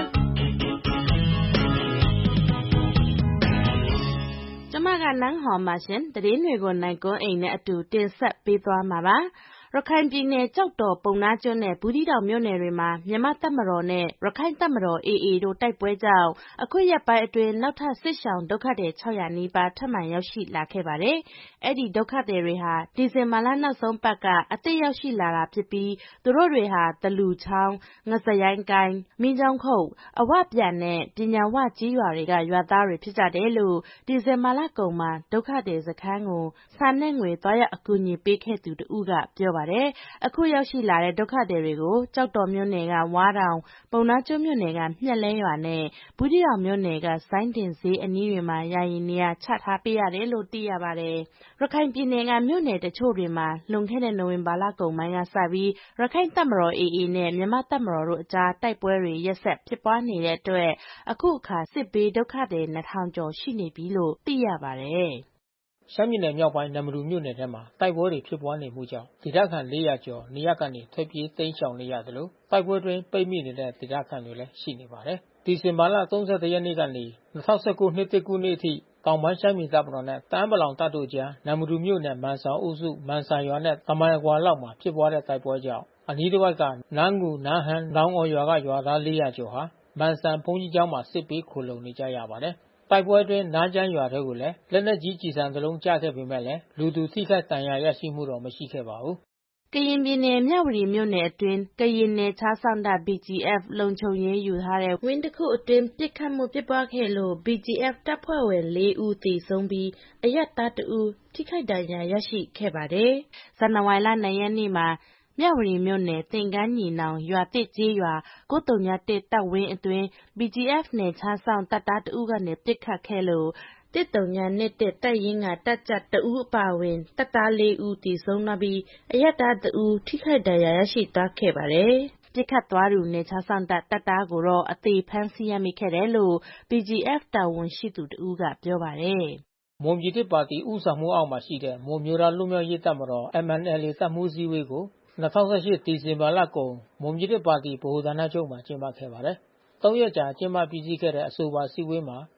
[SPEAKER 21] ။ကျမကနန်းဟော်မှာရှင်တည်င်းတွေကိုနိုင်ကွန်းအိမ်နဲ့အတူတင်ဆက်ပေးသွားမှာပါ။ရခိုင်ပြည်နယ်ကြောက်တော်ပုံနာကျွန်းနဲ့ဘူးသီးတောင်မြို့နယ်တွေမှာမြန်မာတပ်မတော်နဲ့ရခိုင်တပ်မတော် အေအေ တို့တိုက်ပွဲကြောင့်အခုရက်ပိုင်းအတွင်းနောက်ထပ်စစ်ရှောင်ဒုက္ခသည်၆၀၀နီးပါးထပ်မံရောက်ရှိလာခဲ့ပါတယ်။အဲ့ဒီဒုက္ခသည်တွေဟာဒီဇင်ဘာလနောက်ဆုံးပတ်ကအသစ်ရောက်ရှိလာတာဖြစ်ပြီးသူတို့တွေဟာတလူချောင်းငစရိုင်းကိုင်းမင်းချောင်းခုတ်အဝပြန်နဲ့ပညာဝကြီးရွာတွေကရွာသားတွေဖြစ်ကြတယ်လို့ဒီဇင်ဘာလကုန်မှာဒုက္ခသည်စခန်းကိုစာနဲ့ငွေသွားရောက်အကူအညီပေးခဲ့သူတဦးကပြောပါတယ်အခုရောက်ရှိလာတဲ့ဒုက္ခသည်တွေကိုကြောက်တော်မြို့နယ်ကဝါးတောင်ပုံနာကျွန်းမြို့နယ်ကမြက်လဲရွာနဲ့ဘူးသီးတောင်မြို့နယ်ကစိုင်းတင်ဈေးအနီးတွေမှာယာယီနေရာချထားပေးရတယ်လို့သိရပါတယ်ရခိုင်ပြည်နယ်ကမြို့နယ်တချို့တွေမှာလွန်ခဲ့တဲ့နိုဝင်ဘာလကုန်ပိုင်းကစပြီးရခိုင်တပ်မတော် အေအေ နဲ့မြန်မာတပ်မတော်တို့အကြားတိုက်ပွဲတွေရက်ဆက်ဖြစ်ပွားနေတဲ့အတွက်အခုအခါစစ်ဘေးဒုက္ခသည်နှစ်ထောင်ကျော်ရှိနေပြီလို့သိရပါတယ်
[SPEAKER 15] ရှမ်းပြည်နယ်မြောက်ပိုင်းနမ္မတူမြို့နယ်ထဲမှာတိုက်ပွဲတွေဖြစ်ပွားနေမှုကြောင့်ဒေသခံလေးရာကျော်နေရပ်ကနေထွက်ပြေးတိမ်းရှောင်နေရတယ်လို့တိုက်ပွဲတွင်ပိတ်မိနေတဲ့ဒေသခံတွေလည်းရှိနေပါတယ်။ဒီဇင်ဘာလ၃၁ရက်နေ့ကနေ၂၀၁၉နှစ်သစ်ကူးနေ့အထိတောင်ပိုင်းရှမ်းပြည်တပ်မတော်နဲ့တအာင်းပလောင်တပ်တို့ကြားနမ္မတူမြို့နယ်မန်ဆောင်အုပ်စုမန်ဆာရွာနဲ့တမိုင်ကွာလောက်မှာဖြစ်ပွားတဲ့တိုက်ပွဲကြောင့်အနီးတစ်ဝိုက်ကနန်းငူနန်းဟန်းနောင်အော်ရွာကရွာသားလေးရာကျော်ဟာမန်ဆန်ဘုန်းကြီးကျောင်းမှာစစ်ပေးခိုလုံနေကြရပါတယ်။တိုက်ပွဲအတွင်းနားကျန်းရွာထဲကိုလည်းလက်နက်ကြီးကျည်ဆံတစ်လုံးကျခဲ့ပေမဲ့လည်းလူသူထိခိုက်ဒဏ်ရာရရှိမှုတော့မရှိခဲ့ပါဘူး
[SPEAKER 21] ။ကရင်ပြည်နယ်မြဝတီမြို့နယ်အတွင်းကရင်နယ်ခြားစောင့်တပ် ဘီ ဂျီ အက်ဖ် လုံခြုံရေးယူထားတဲ့ဝင်းတစ်ခုအတွင်းပစ်ခတ်မှုဖြစ်ပွားခဲ့လို့ ဘီ ဂျီ အက်ဖ် တပ်ဖွဲ့ဝင်လေးဦးသေဆုံးပြီးအရပ်သားတစ်ဦးထိခိုက်ဒဏ်ရာရရှိခဲ့ပါတယ်။ဇန်နဝါရီလ၂ရက်နေ့မှာမြဝတီမြို့နယ်သင်္ကန်းညီနောင်ရွာသစ်ကျေးရွာကိုး၀၁တပ်ဝင်းအတွင်း ဘီ ဂျီ အက်ဖ် နယ်ခြားစောင့်တပ်သားတစ်ဦးကနေပစ်ခတ်ခဲ့လို့၁၀၂၁တပ်ရင်းကတပ်ကြပ်တစ်ဦးအပါအဝင်တပ်သားလေးဦးသေဆုံးသွားပြီးအရပ်သားတစ်ဦးထိခိုက်ဒဏ်ရာရရှိသွားခဲ့ပါတယ်။ပစ်ခတ်သွားသူနယ်ခြားစောင့်တပ်တပ်သားကိုတော့အသေဖမ်းဆီးရမိခဲ့တယ်လို့ ဘီ ဂျီ အက်ဖ် တာဝန်ရှိသူတစ်ဦးကပြောပါတယ်
[SPEAKER 15] ။မွန်ပြည်သစ်ပါတီဦးဆောင်မှုအောက်မှာရှိတဲ့မွန်မျိုးသားလူမျိုးရေးတပ်မတော် အမ် အန် အယ်လ် အေ တပ်မှုစည်းဝေးကို၂၀၁၈ဒီဇင်ဘာလကုန်မွန်ပြည်သစ်ပါတီဗဟိုဌာနချုပ်မှာကျင်းပခဲ့ပါတယ်။သုံးရက်ကြာကျင်းပပြီးစီးခဲ့တဲ့အဆိုပါစည်းဝေးမှာ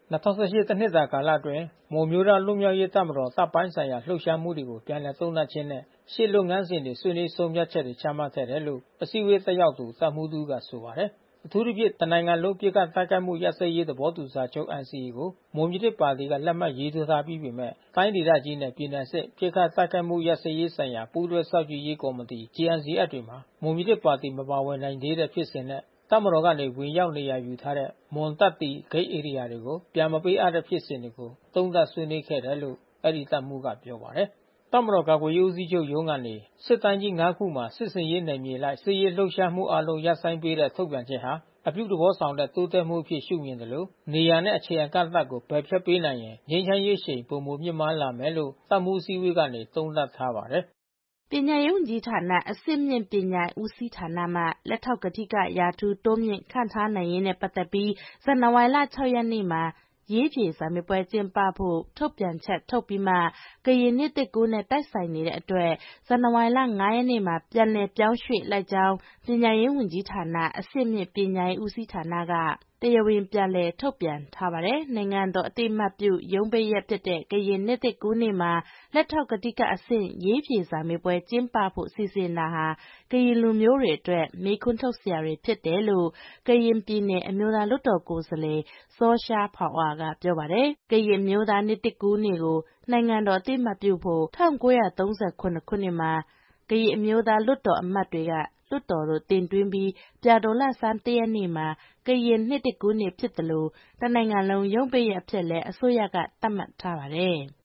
[SPEAKER 15] ၂၀၁၈ တနှစ်တာကာလအတွင်းမွန်မျိုးသားလွတ်မြောက်ရေးတပ်မတော်တပ်ပိုင်းဆိုင်ရာလှုပ်ရှားမှုတွေကိုပြန်လည်သုံးသပ်ခြင်းနဲ့ရှေ့လုပ်ငန်းစဉ်တွေဆွေးနွေးဆုံးဖြတ်ချက်တွေချမှတ်ခဲ့တယ်လို့အစည်းအဝေးတက်ရောက်သူတပ်မှူးသူကဆိုပါတယ်။အထူးသဖြင့်တနိုင်ငံလုံးပြစ်ခတ်တိုက်ခိုက်မှုရပ်စဲရေးသဘောတူစာချုပ် N C A ကိုမွန်ပြည်သစ်ပါတီကလက်မှတ်ရေးထိုးထားပြီးပေမဲ့တိုင်းဒေသကြီးနဲ့ပြည်နယ်စစ်ပြစ်ခတ်တိုက်ခိုက်မှုရပ်စဲရေးဆိုင်ရာပူးတွဲစောင့်ကြည့်ရေးကော်မတီ J M C F တွေမှာမွန်ပြည်သစ်ပါတီမပါဝင်နိုင်သေးတဲ့ဖြစ်စဉ်နဲ့တပ်မတော်ကနေဝင်ရောက်နေရာယူထားတဲ့မွန်တပ်တီဂိတ်ဧရိယာတွေကိုပြန်မပေးအပ်တဲ့ဖြစ်စဉ်တွေကိုသုံးသပ်ဆွေးနွေးခဲ့တယ်လို့အဲဒီတပ်မှူးကပြောပါတယ်။တပ်မတော်ကာကွယ်ရေးဦးစီးချုပ်ရုံးကနေစစ်တိုင်းကြီး ၅ ခုမှာစစ်စင်ရေးနယ်မြေလိုက်စစ်ရေးလှုပ်ရှားမှုအလုံးရပ်ဆိုင်းပေးတဲ့ထုတ်ပြန်ချက်ဟာအပြုသဘောဆောင်တဲ့တိုးတက်မှုအဖြစ်ရှုမြင်တယ်လို့နေရာနဲ့အခြေအကန့်အသတ်ကိုပယ်ဖျက်ပေးနိုင်ရင်ငြိမ်းချမ်းရေးရှိန်ပုံမမြင့်မားလာမယ်လို့တပ်မှူးစည်းဝေးကနေသုံးသပ်ထားပါတယ်
[SPEAKER 21] ။ပညာရေးဝန်ကြီးဌာနအဆင့်မြင့်ပညာဦးစီးဌာနမှလက်ထောက်ကတိကရာထူးတိုးမြင့်ခန့်ထားနိုင်ရေးနဲ့ပတ်သက်ပြီးဇန်နဝါရီလ ၆ ရက်နေ့မှာရေးဖြေစာမေးပွဲကျင်းပဖို့ထုတ်ပြန်ချက်ထုတ်ပြီးမှကရင်နှစ်သစ်ကူးနဲ့တိုက်ဆိုင်နေတဲ့အတွက်ဇန်နဝါရီလ ၅ ရက်နေ့မှာပြန်လည်ပြောင်းရွှေ့လိုက်ကြောင်းပညာရေးဝန်ကြီးဌာနအဆင့်မြင့်ပညာရေးဦးစီးဌာနကတရားဝင်ပြန်လည်ထုတ်ပြန်ထားပါတယ်။နိုင်ငံတော်အသိအမှတ်ပြုရုံးပိတ်ရက်ဖြစ်တဲ့ကရင်နှစ်သစ်ကူးနေ့မှာလက်ထောက်ကတိကအဆင့်ရေးဖြေစာမေးပွဲကျင်းပဖို့စီစဉ်တာဟာကရင်လူမျိုးတွေအတွက်မေးခွန်းထုတ်စရာတွေဖြစ်တယ်လို့ကရင်ပြည်နယ်အမျိုးသားလွှတ်တော်ကိုယ်စားလှယ်စောရှားဖောင်အားကပြောပါတယ်။ကရင်မျိုးသားနှစ်သစ်ကူးနေ့ကိုနိုင်ငံတော်အသိအမှတ်ပြုဖို့၁၉၃၇ ခုနှစ်မှာကရင်အမျိုးသားလွှတ်တော်အမတ်တွေကလွှတ်တော်သို့တင်သွင်းပြီးပြတော်လဆန်းတရက်နေ့မှာကရင်နှစ်သစ်ကူးနေ့ဖြစ်တယ်လို့တနိုင်ငံလုံးရုံးပိတ်ရက်အဖြစ်လဲအစိုးရကသတ်မှတ်ထားပါတယ်။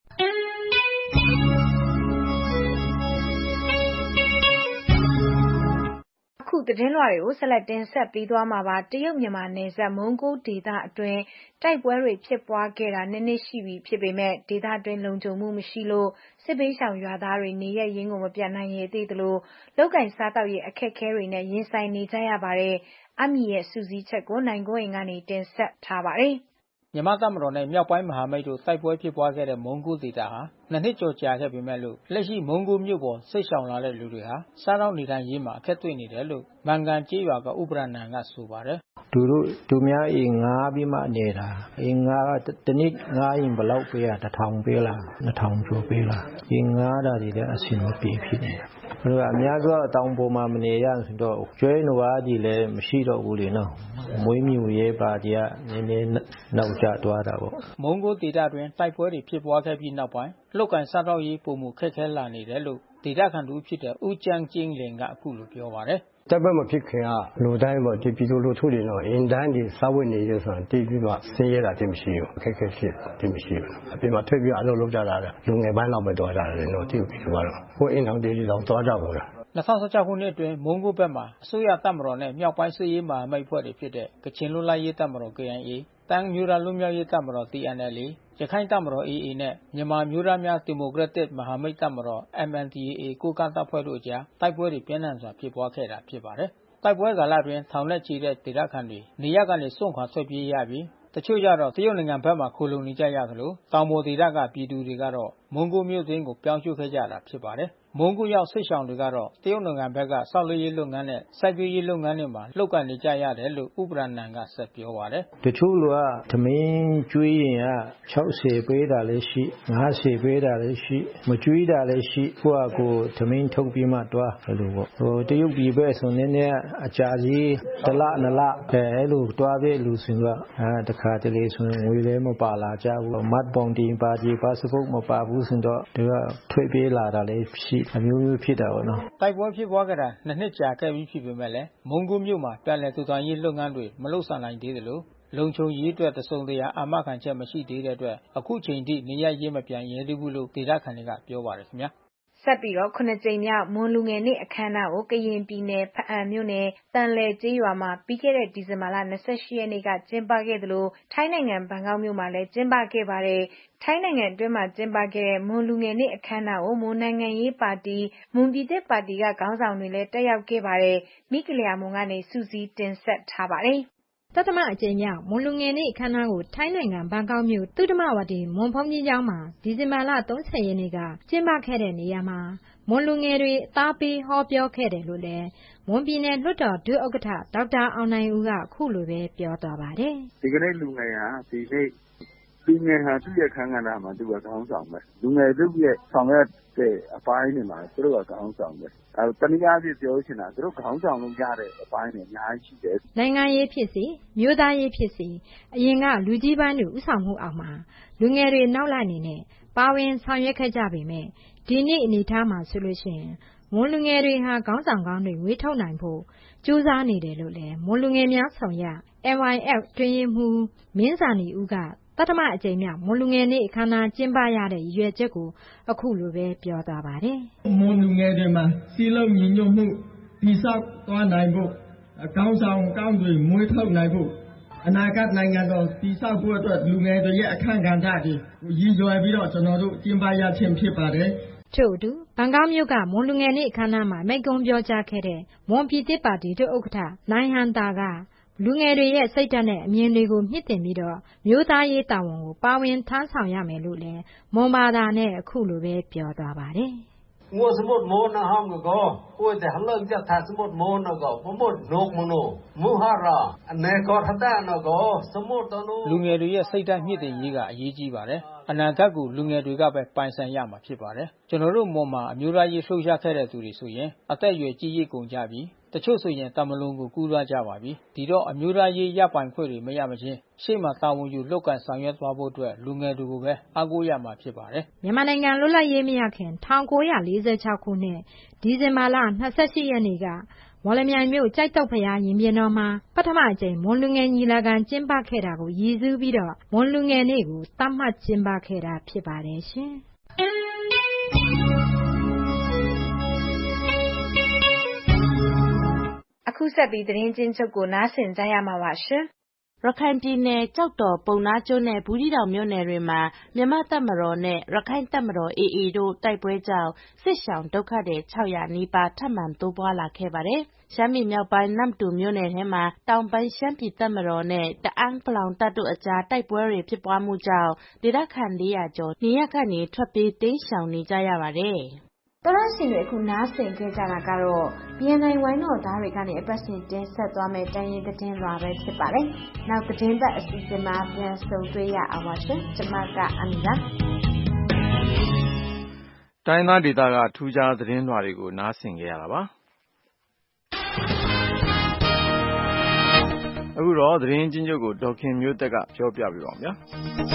[SPEAKER 1] အခုသတင်းလွှာတွေကိုဆက်လက်တင်ဆက်ပြီးသွားမှာပါတရုတ်မြန်မာနယ်စပ်မုံကိုဒေသအတွင်းတိုက်ပွဲတွေဖြစ်ပွားခဲ့တာနှစ်နှစ်ရှိပြီဖြစ်ပေမဲ့ဒေသအတွင်းလုံခြုံမှုမရှိလို့စစ်ဘေးရှောင်ရွာသားတွေနေရရင်းကိုမပြတ်နိုင်ရသေးသလိုလောက်ကင်စားတောက်ရဲ့အခက်အခဲတွေနဲ့ရင်ဆိုင်နေကြရပါတယ်အမီရဲ့စူးစီးချက်ကိုနိုင်ကိုရင်ကနေတင်ဆက်ထားပါတယ်
[SPEAKER 15] မြန်မာတပ်မတော်နဲ့မြောက်ပိုင်းမဟာမိတ်တို့တိုက်ပွဲဖြစ်ပွားခဲ့တဲ့မုံကိုဒေသဟာနှစ်နှစ်ကျော်ကြာခဲ့ပေမဲ့လို့လက်ရှိမုံကိုမြို့ပေါ်ဆိတ်ရှောင်လာတဲ့လူတွေဟာစားတော့နေတိုင်းရေးမှာအခက်တွေ့နေတယ်လို့မန်ကန်ကျေးရွာကဥပဒနာကဆိုပါတယ်
[SPEAKER 14] သူတို့သူများအိမ်ငားပြီးမှနေတာအိမ်ငားတနည်းငားရင်ဘယ်လောက်ပေးရတထောင်ပေးလားနှစ်ထောင်ကျော်ပေးလားအိမ်ငားတာတွေလည်းအဆင်မပြေဖြစ်နေတယ်ဘယ်လိုအများဆုံးတောင်ပေါ်မှာမနေရဆိုတော့ကျွဲနွားကြီးလည်းမရှိတော့ဘူးလေနော်မွေးမြူရေးပါတီကနည်းနည်းနောက်ကျသွားတာပေါ့
[SPEAKER 15] မုံကိုဒေသတွင်တိုက်ပွဲတွေဖြစ်ပွားခဲ့ပြီးနောက်ပိုင်းလောက်ကင်စားတော့ရေးပုံမှုခက်ခဲလာနေတယ်လို့ဒေသခံသူဖြစ်တဲ့ဦးကျန်းကျင်းလင်ကအခုလိုပြောပါတယ်
[SPEAKER 22] တပ်ပွဲမဖြစ်ခင်ကလူတိုင်းပေါ့ဒီပြည်သူလူထုတွေတော့အင်တန်းဒီစားဝတ်နေရဆိုတာတည်ပြီးတော့ဆင်းရဲတာတည်းမရှိဘူးခက်ခဲဖြစ်တည်းမရှိဘူးအပြင်မှာထွက်ပြီးအလုပ်လုပ်ကြတာလူငယ်ပိုင်းလောက်ပဲတွားကြတယ်နော်တည်ပြီးတော့ကိုအင်းအောင်တေးလေးတော့တွားကြပါလား
[SPEAKER 15] ၂၀၁၆ခုနှစ်အတွင်းမုံကိုဘက်မှာအစိုးရတပ်မတော်နဲ့မြောက်ပိုင်းစစ်ရေးမဟာမိတ်ဖွဲ့တွေဖြစ်တဲ့ကချင်လွတ်လပ်ရေးတပ်မတော် K I A တန်းမျိုးသားလွတ်မြောက်ရေးတပ်မတော် T N L A ရခိုင်တပ်မတော် A A နဲ့မြန်မာမျိုးသားများဒီမိုကရက်တစ်မဟာမိတ်တပ်မတော် M N D A A ကိုးကန့်တပ်ဖွဲ့တို့အကြားတိုက်ပွဲတွေပြင်းထန်စွာဖြစ်ပွားခဲ့တာဖြစ်ပါတယ်။တိုက်ပွဲကာလအတွင်းထောင်နဲ့ချီတဲ့ဒေသခံတွေနေရပ်ကနေစွန့်ခွာထွက်ပြေးရပြီးတချို့ကြတော့တရုတ်နိုင်ငံဘက်မှာခိုလုံနေကြရသလိုတောင်ပေါ်ဒေသကပြည်သူတွေကတော့မုံကိုမြို့သိမ်းကိုပြောင်းရွှေ့ခဲ့ကြတာဖြစ်ပါတယ်။မုံကိုရောက်စစ်ရှောင်တွေကတော့တရုတ်နိုင်ငံဘက်ကဆောက်လုပ်ရေးလုပ်ငန်းနဲ့စိုက်ပျိုးရေးလုပ်ငန်းတွေမှာလုပ်ကိုင်နေကြရတယ်လို့ဥပဒနာကဆက်ပြောပါတယ်
[SPEAKER 14] ။တချို့လူကသမင်းကျွေးရင်က၆၀ပေးတာလည်းရှိ၅၀ပေးတာလည်းရှိမကျွေးတာလည်းရှိကိုယ့်အကိုသမင်းထုတ်ပြီးမှတွားအဲ့လိုပေါ့ဟိုတရုတ်ပြည်ပဲဆိုနေနေအကြာကြီးတစ်လနှစ်လအဲ့လိုတွားပြီးလူစင်တော့အဲတခါတလေဆိုငွေလည်းမပါလာကြဘူးမတ်ပုံတင်ပါကြီးပါစပုတ်မပါဘူးဆိုတော့သူကထွေးပြေးလာတာလည်းရှိအမျိုးမျိုးဖြစ်တာပေါ့နော်
[SPEAKER 15] တိုက်ပွဲဖြစ်ပွားကြတာနှစ်နှစ်ကြာခဲ့ပြီးဖြစ်ပေမဲ့လည်းမုံကိုမြို့မှာပြန်လည်ထူထောင်ရေးလုပ်ငန်းတွေမလုပ်ဆောင်နိုင်သေးသလိုလုံခြုံရေးအတွက်တစုံတရာအာမခံချက်မရှိသေးတဲ့အတွက်အခုချိန်ထိနေရရေးမပြန်ရဲသေးဘူးလို့ဒေသခံတွေကပြောပါတယ်ခင်ဗျာ
[SPEAKER 1] ဆက်ပြီးတော့ခုနှစ်ကြိမ်မြောက်မွန်လူငယ်နေ့အခမ်းအနားကိုကရင်ပြည်နယ်ဖအံမြို့နယ်တန်လယ်ကျေးရွာမှာပြီးခဲ့တဲ့ဒီဇင်ဘာလ၂၈ရက်နေ့ကကျင်းပခဲ့သလိုထိုင်းနိုင်ငံဘန်ကောက်မြို့မှာလည်းကျင်းပခဲ့ပါတယ်။ထိုင်းနိုင်ငံအတွင်းမှာကျင်းပခဲ့တဲ့မွန်လူငယ်နေ့အခမ်းအနားကိုမွန်နိုင်ငံရေးပါတီမွန်ပြည်သစ်ပါတီကခေါင်းဆောင်တွေလည်းတက်ရောက်ခဲ့ပါတယ်။မိကလျာမွန်ကနေစူးစီးတင်ဆက်ထားပါတယ်။
[SPEAKER 23] တသမအကြိမ်မြောက်မွန်လူငယ်နေ့အခမ်းအနားကိုထိုင်းနိုင်ငံဘန်ကောက်မြို့သုဒ္ဓမဝတီမွန်ဘုန်းကြီးကျောင်းမှာဒီဇင်ဘာလ၃၀ရက်နေ့ကကျင်းပခဲ့တဲ့နေရာမှာမွန်လူငယ်တွေအသားပေးဟောပြောခဲ့တယ်လို့လည်းမွန်ပြည်နယ်လွှတ်တော်ဒုဥက္ကဋ္ဌဒေါက်တာအောင်နိုင်ဦးကအခုလိုပဲပြောသွားပါတယ်
[SPEAKER 24] ။ဒီကနေ့လူငယ်ဟာဒီနေ့
[SPEAKER 20] လူငယ်ဟာသူ့ရဲ့ခန်းကဏ္ဍမှာသူကခေါင်းဆောင်ပဲလူငယ်တို့ရဲ့ဆောင်ရွက်တဲ့အပိုင်းတွေမှာသူတို့ကခေါင်းဆောင်ပဲအဲတနည်းအားဖြင့်ပြောချင်တာသူတို့ခေါင်းဆောင်လို့ရတဲ့အပိုင်းတွေအများကြီးရှိတယ်
[SPEAKER 23] နိုင်ငံရေးဖြစ်စီမျိုးသားရေးဖြစ်စီအရင်ကလူကြီးပိုင်းတွေဥဆောင်မှုအောက်မှာလူငယ်တွေနောက်လိုက်နေနဲ့ပါဝင်ဆောင်ရွက်ခဲ့ကြပေမဲ့ဒီနေ့အနေထားမှာဆိုလို့ရှိရင်မွန်လူငယ်တွေဟာခေါင်းဆောင်ကောင်းတွေဝေးထုတ်နိုင်ဖို့ကြိုးစားနေတယ်လို့လည်းမွန်လူငယ်များဆောင်ရ M Y F တွင်ရင်မူမင်းစာနီဦးကတတမအကြိမ်မြောက်မွန်လူငယ်နေ့အခမ်းအနားကျင်းပရတဲ့ရည်ရွယ်ချက်ကိုအခုလိုပဲပြောသွားပါတယ်
[SPEAKER 3] မွန်လူငယ်တွေမှာစီလုံးညီညွတ်မှုတည်ဆောက်သွားနိုင်ဖို့ခေါင်းဆောင်ကောင်းတွေမွေးထုတ်နိုင်ဖို့အနာဂတ်နိုင်ငံတော်တည်ဆောက်ဖို့အတွက်လူငယ်တွေရဲ့အခမ်းကဏ္ဍတွေကိုရည်ရွယ်ပြီးတော့ကျွန်တော်တို့ကျင်းပရခြင်းဖြစ်ပါတယ်
[SPEAKER 23] ထို့အတူဘန်ကောက်မြို့ကမွန်လူငယ်နေ့အခမ်းအနားမှာမိန့်ခွန်းပြောကြားခဲ့တဲ့မွန်ပြည်သစ်ပါတီဒုဥက္ကဋ္ဌနိုင်ဟန်တာကလူငယ်တွေရဲ့စိတ်ဓာတ်နဲ့အမြင်တွေကိုမြင့်တင်ပြီးတော့မျိုးသားရေးတာဝန်ကိုပါဝင်ထမ်းဆောင်ရမယ်လို့လည်းမွန်ဘာသာနဲ့အခုလိုပဲပြောသွားပါတယ်
[SPEAKER 5] ငိုစမတ်မောနာဟမ်ကောကိုတဲ့ဟလုံကြတာစမတ်မောနာကောမမတ်နိုကမနိုမူဟာရာအနေကောထတာနကောစမတ်တနို
[SPEAKER 15] လူငယ်တွေရဲ့စိတ်ဓာတ်မြင့်တင်ရေးကအရေးကြီးပါတယ်အနာဂတ်ကိုလူငယ်တွေကပဲပိုင်ဆိုင်ရမှာဖြစ်ပါတယ်ကျွန်တော်တို့မွန်မှာအမျိုးသားရေးလှုပ်ရှားခဲ့တဲ့သူတွေဆိုရင်အသက်အရွယ်ကြီးရကုန်ကြပြီတချို့ဆိုရင်တမလွန်ကိုကူးလွှားကြပါပြီဒီတော့အမျိုးသားရေးရပိုင်ခွင့်တွေမရမချင်းရှေ့မှာတာဝန်ယူလုပ်ကန်ဆောင်ရွက်သွားဖို့အတွက်လူငယ်တွေကိုပဲအားကိုးရမှာဖြစ်ပါတယ်
[SPEAKER 23] မြန်မာနိုင်ငံလွတ်လပ်ရေးမရခင်၁၉၄၆ခုနှစ်ဒီဇင်ဘာလ၂၈ရက်နေ့ကမော်လမြိုင်မြို့ကြိုက်တုတ်ဘုရားရင်ပြင်တော်မှာပထမအကြိမ်မွန်လူငယ်ညီလာခံကျင်းပခဲ့တာကိုရည်စူးပြီးတော့မွန်လူငယ်နေ့ကိုသတ်မှတ်ကျင်းပခဲ့တာဖြစ်ပါတယ်ရှင်
[SPEAKER 1] အခုဆက်ပြီးသတင်းချင်းချုပ်ကိုနားဆင်ကြရမှာပါရှင်
[SPEAKER 21] ရခိုင်ပြည်နယ်ကြောက်တော်ပုံနာကျွန်းနဲ့ဘူးတီတောင်မြို့နယ်တွေမှာမြန်မာတပ်မတော်နဲ့ရခိုင်တပ်မတော် A A တို့တိုက်ပွဲကြောင့်စစ်ရှောင်ဒုက္ခသည်၆၀၀နီးပါးထပ်မံတိုးပွားလာခဲ့ပါတယ်။ရှမ်းပြည်မြောက်ပိုင်းနမ္မတူမြို့နယ်ထဲမှာတောင်ပိုင်းရှမ်းပြည်တပ်မတော်နဲ့တအန်းပလောင်တပ်တို့အကြားတိုက်ပွဲတွေဖြစ်ပွားမှုကြောင့်ဒေသခံ၄၀၀ကျော်နေရပ်ကနေထွက်ပြေးတိမ်းရှောင်နေကြရပါတယ်။
[SPEAKER 1] တော်ရရှင်တွေအခုနားဆင်ခဲ့ကြတာကတော့ B N I ဝိုင်းတော်သားတွေကနေအပတ်စဉ်တင်ဆက်သွားမယ့်တိုင်းရင်းသတင်းလွှာပဲဖြစ်ပါတယ်။နောက်သတင်းပတ်အစီအစဉ်မှာပြန်ဆုံတွေ့ရအောင်ပါရှင်။ကျွန်မကအမီလာ
[SPEAKER 2] ။တိုင်းသားဒေသကထူးခြားသတင်းလွှာတွေကိုနားဆင်ခဲ့ရတာပါ။အခုတော့သတင်းချင်းချုပ်ကိုဒေါက်ခင်မျိုးသက်ကပြောပြပေးပါဦးဗျာ။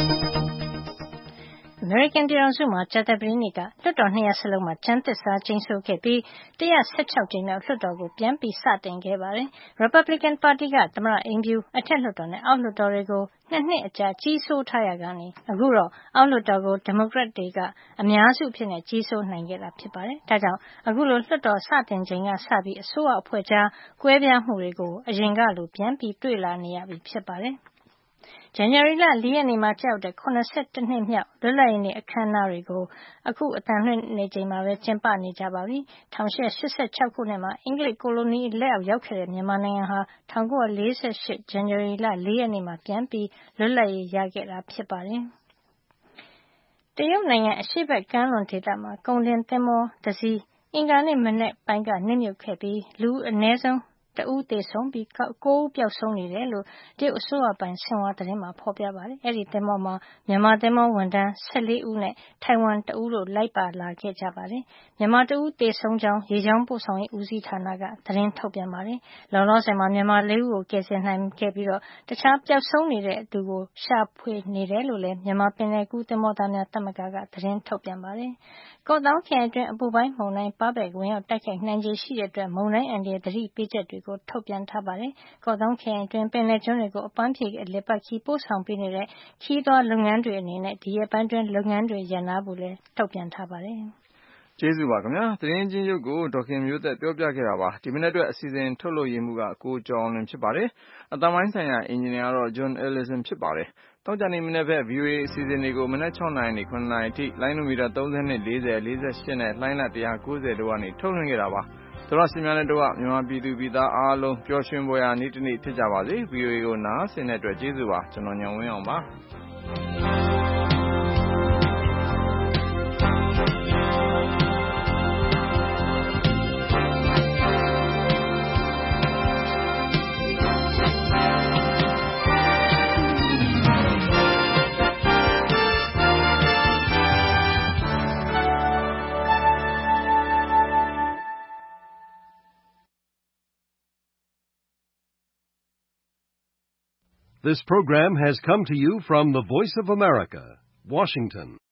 [SPEAKER 8] အမေရိကန်ပြည်ထောင်စုမှာကြာသပတေးနေ့ကလွှတ်တော်နှစ်ရပ်စလုံးမှာကျမ်းသစ္စာကျိန်ဆိုခဲ့ပြီးone hundred sixteenကြိမ်မြောက်လွှတ်တော်ကိုပြန်ပြီးစတင်ခဲ့ပါတယ်။ Republican ပါတီကသမ္မတအိမ်ဖြူအထက်လွှတ်တော်နဲ့အောက်လွှတ်တော်တွေကိုနှစ်နှစ်အကြာကြီးစိုးထားရကနေအခုတော့အောက်လွှတ်တော်ကိုဒီမိုကရက်တွေကအများစုအဖြစ်နဲ့ကြီးစိုးနိုင်ခဲ့တာဖြစ်ပါတယ်။ဒါကြောင့်အခုလိုလွှတ်တော်စတင်ချိန်ကစပြီးအစိုးရအဖွဲ့ကြားကွဲပြားမှုတွေကိုအရင်ကလိုပြန်ပြီးတွေ့လာနေရပြီဖြစ်ပါတယ်။ ဇန်နဝါရီလ၄ရက်နေ့မှာကျရောက်တဲ့၇၁နှစ်မြောက်လွတ်လပ်ရေးနေ့အခမ်းအနားတွေကိုအခုအသံလွှင့်နေချိန်မှာပဲကျင်းပနေကြပါပြီ။၁၈၈၆ခုနှစ်မှာအင်္ဂလိပ်ကိုလိုနီလက်အောက်ရောက်ခဲ့တဲ့မြန်မာနိုင်ငံဟာ၁၉၄၈ဇန်နဝါရီလ၄ရက်နေ့မှာပြန်ပြီးလွတ်လပ်ရေးရခဲ့တာဖြစ်ပါတယ်။တရုတ်နိုင်ငံအရှေ့ဘက်ကမ်းလွန်ဒေသမှာကုန်တင်သင်္ဘောတစ်စီးအင်္ဂါနေ့မနက်ပိုင်းကနစ်မြုပ်ခဲ့ပြီးလူအနည်းဆုံးတဦးသေဆုံးပြီး၉ဦးပျောက်ဆုံးနေတယ်လို့တရုတ်အစိုးရပိုင်ဆင်ဟွာသတင်းမှာဖော်ပြပါတယ်။အဲဒီသင်္ဘောမှာမြန်မာသင်္ဘောဝန်ထမ်း၁၄ဦးနဲ့ထိုင်ဝမ်တဦးတို့လိုက်ပါလာခဲ့ကြပါတယ်။မြန်မာတဦးသေဆုံးကြောင်းရေကြောင်းပို့ဆောင်ရေးဦးစီးဌာနကသတင်းထုတ်ပြန်ပါတယ်။လောလောဆယ်မှာမြန်မာလေးဦးကိုကယ်ဆယ်နိုင်ခဲ့ပြီးတော့တခြားပျောက်ဆုံးနေတဲ့သူကိုရှာဖွေနေတယ်လို့လည်းမြန်မာပင်လယ်ကူးသင်္ဘောသားများသမဂ္ဂကသတင်းထုတ်ပြန်ပါတယ်။ကော့သောင်းခရိုင်အတွင်းအပူပိုင်းမုန်တိုင်းပါဘက်ဝင်ရောက်တိုက်ခိုက်နိုင်ခြေရှိတဲ့အတွက်မုန်တိုင်းအန္တရာယ်သတိပေးချက်တွေကိုထုတ်ပြန်ထားပါတယ်။ကော့သောင်းခရိုင်အတွင်းပင်လယ်ကျွန်းတွေကိုအပန်းဖြေအလည်ပတ်ခီးပို့ဆောင်ပေးနေတဲ့ခီးသွားလုပ်ငန်းတွေအနေနဲ့ဒီရက်ပိုင်းတွင်းလုပ်ငန်းတွေရပ်နားဖို့လည်းထုတ်ပြန်ထားပါတယ်
[SPEAKER 2] ။ကျေးဇူးပါခင်ဗျာ။သတင်းချင်းရုပ်ကိုဒေါက်ခင်မျိုးသက်ပြောပြခဲ့တာပါ။ဒီမနေ့အတွက်အစီအစဉ်ထုတ်လုပ်ရေးမှုကကိုကျော်အောင်လွင်ဖြစ်ပါတယ်။အသံပိုင်းဆိုင်ရာအင်ဂျင်နီယာကတော့ John Ellison ဖြစ်ပါတယ်။တောက်ကြနေမနေ့ဘက် V O A အစီအစဉ်တွေကိုမနက်၆နာရီနဲ့၇နာရီအထိလိုင်းနိုမီတာ၃၂ ၄၀ ၄၈နဲ့လိုင်းလ၁၉၀တို့ကနေထုတ်လွှင့်ခဲ့တာပါ။သောရရှင်များနဲ့တို့ကမြန်မာပြည်သူပြည်သားအားလုံးပျော်ရွှင်ဖွယ်ရာနေ့တစ်နေ့ဖြစ်ကြပါစေ။ V O A ကိုနားဆင်တဲ့အတွက်ကျေးဇူးပါ။ကျွန်တော်ညောင်ဝင်းအောင်ပါ။
[SPEAKER 9] This program has come to you from the Voice of America, Washington.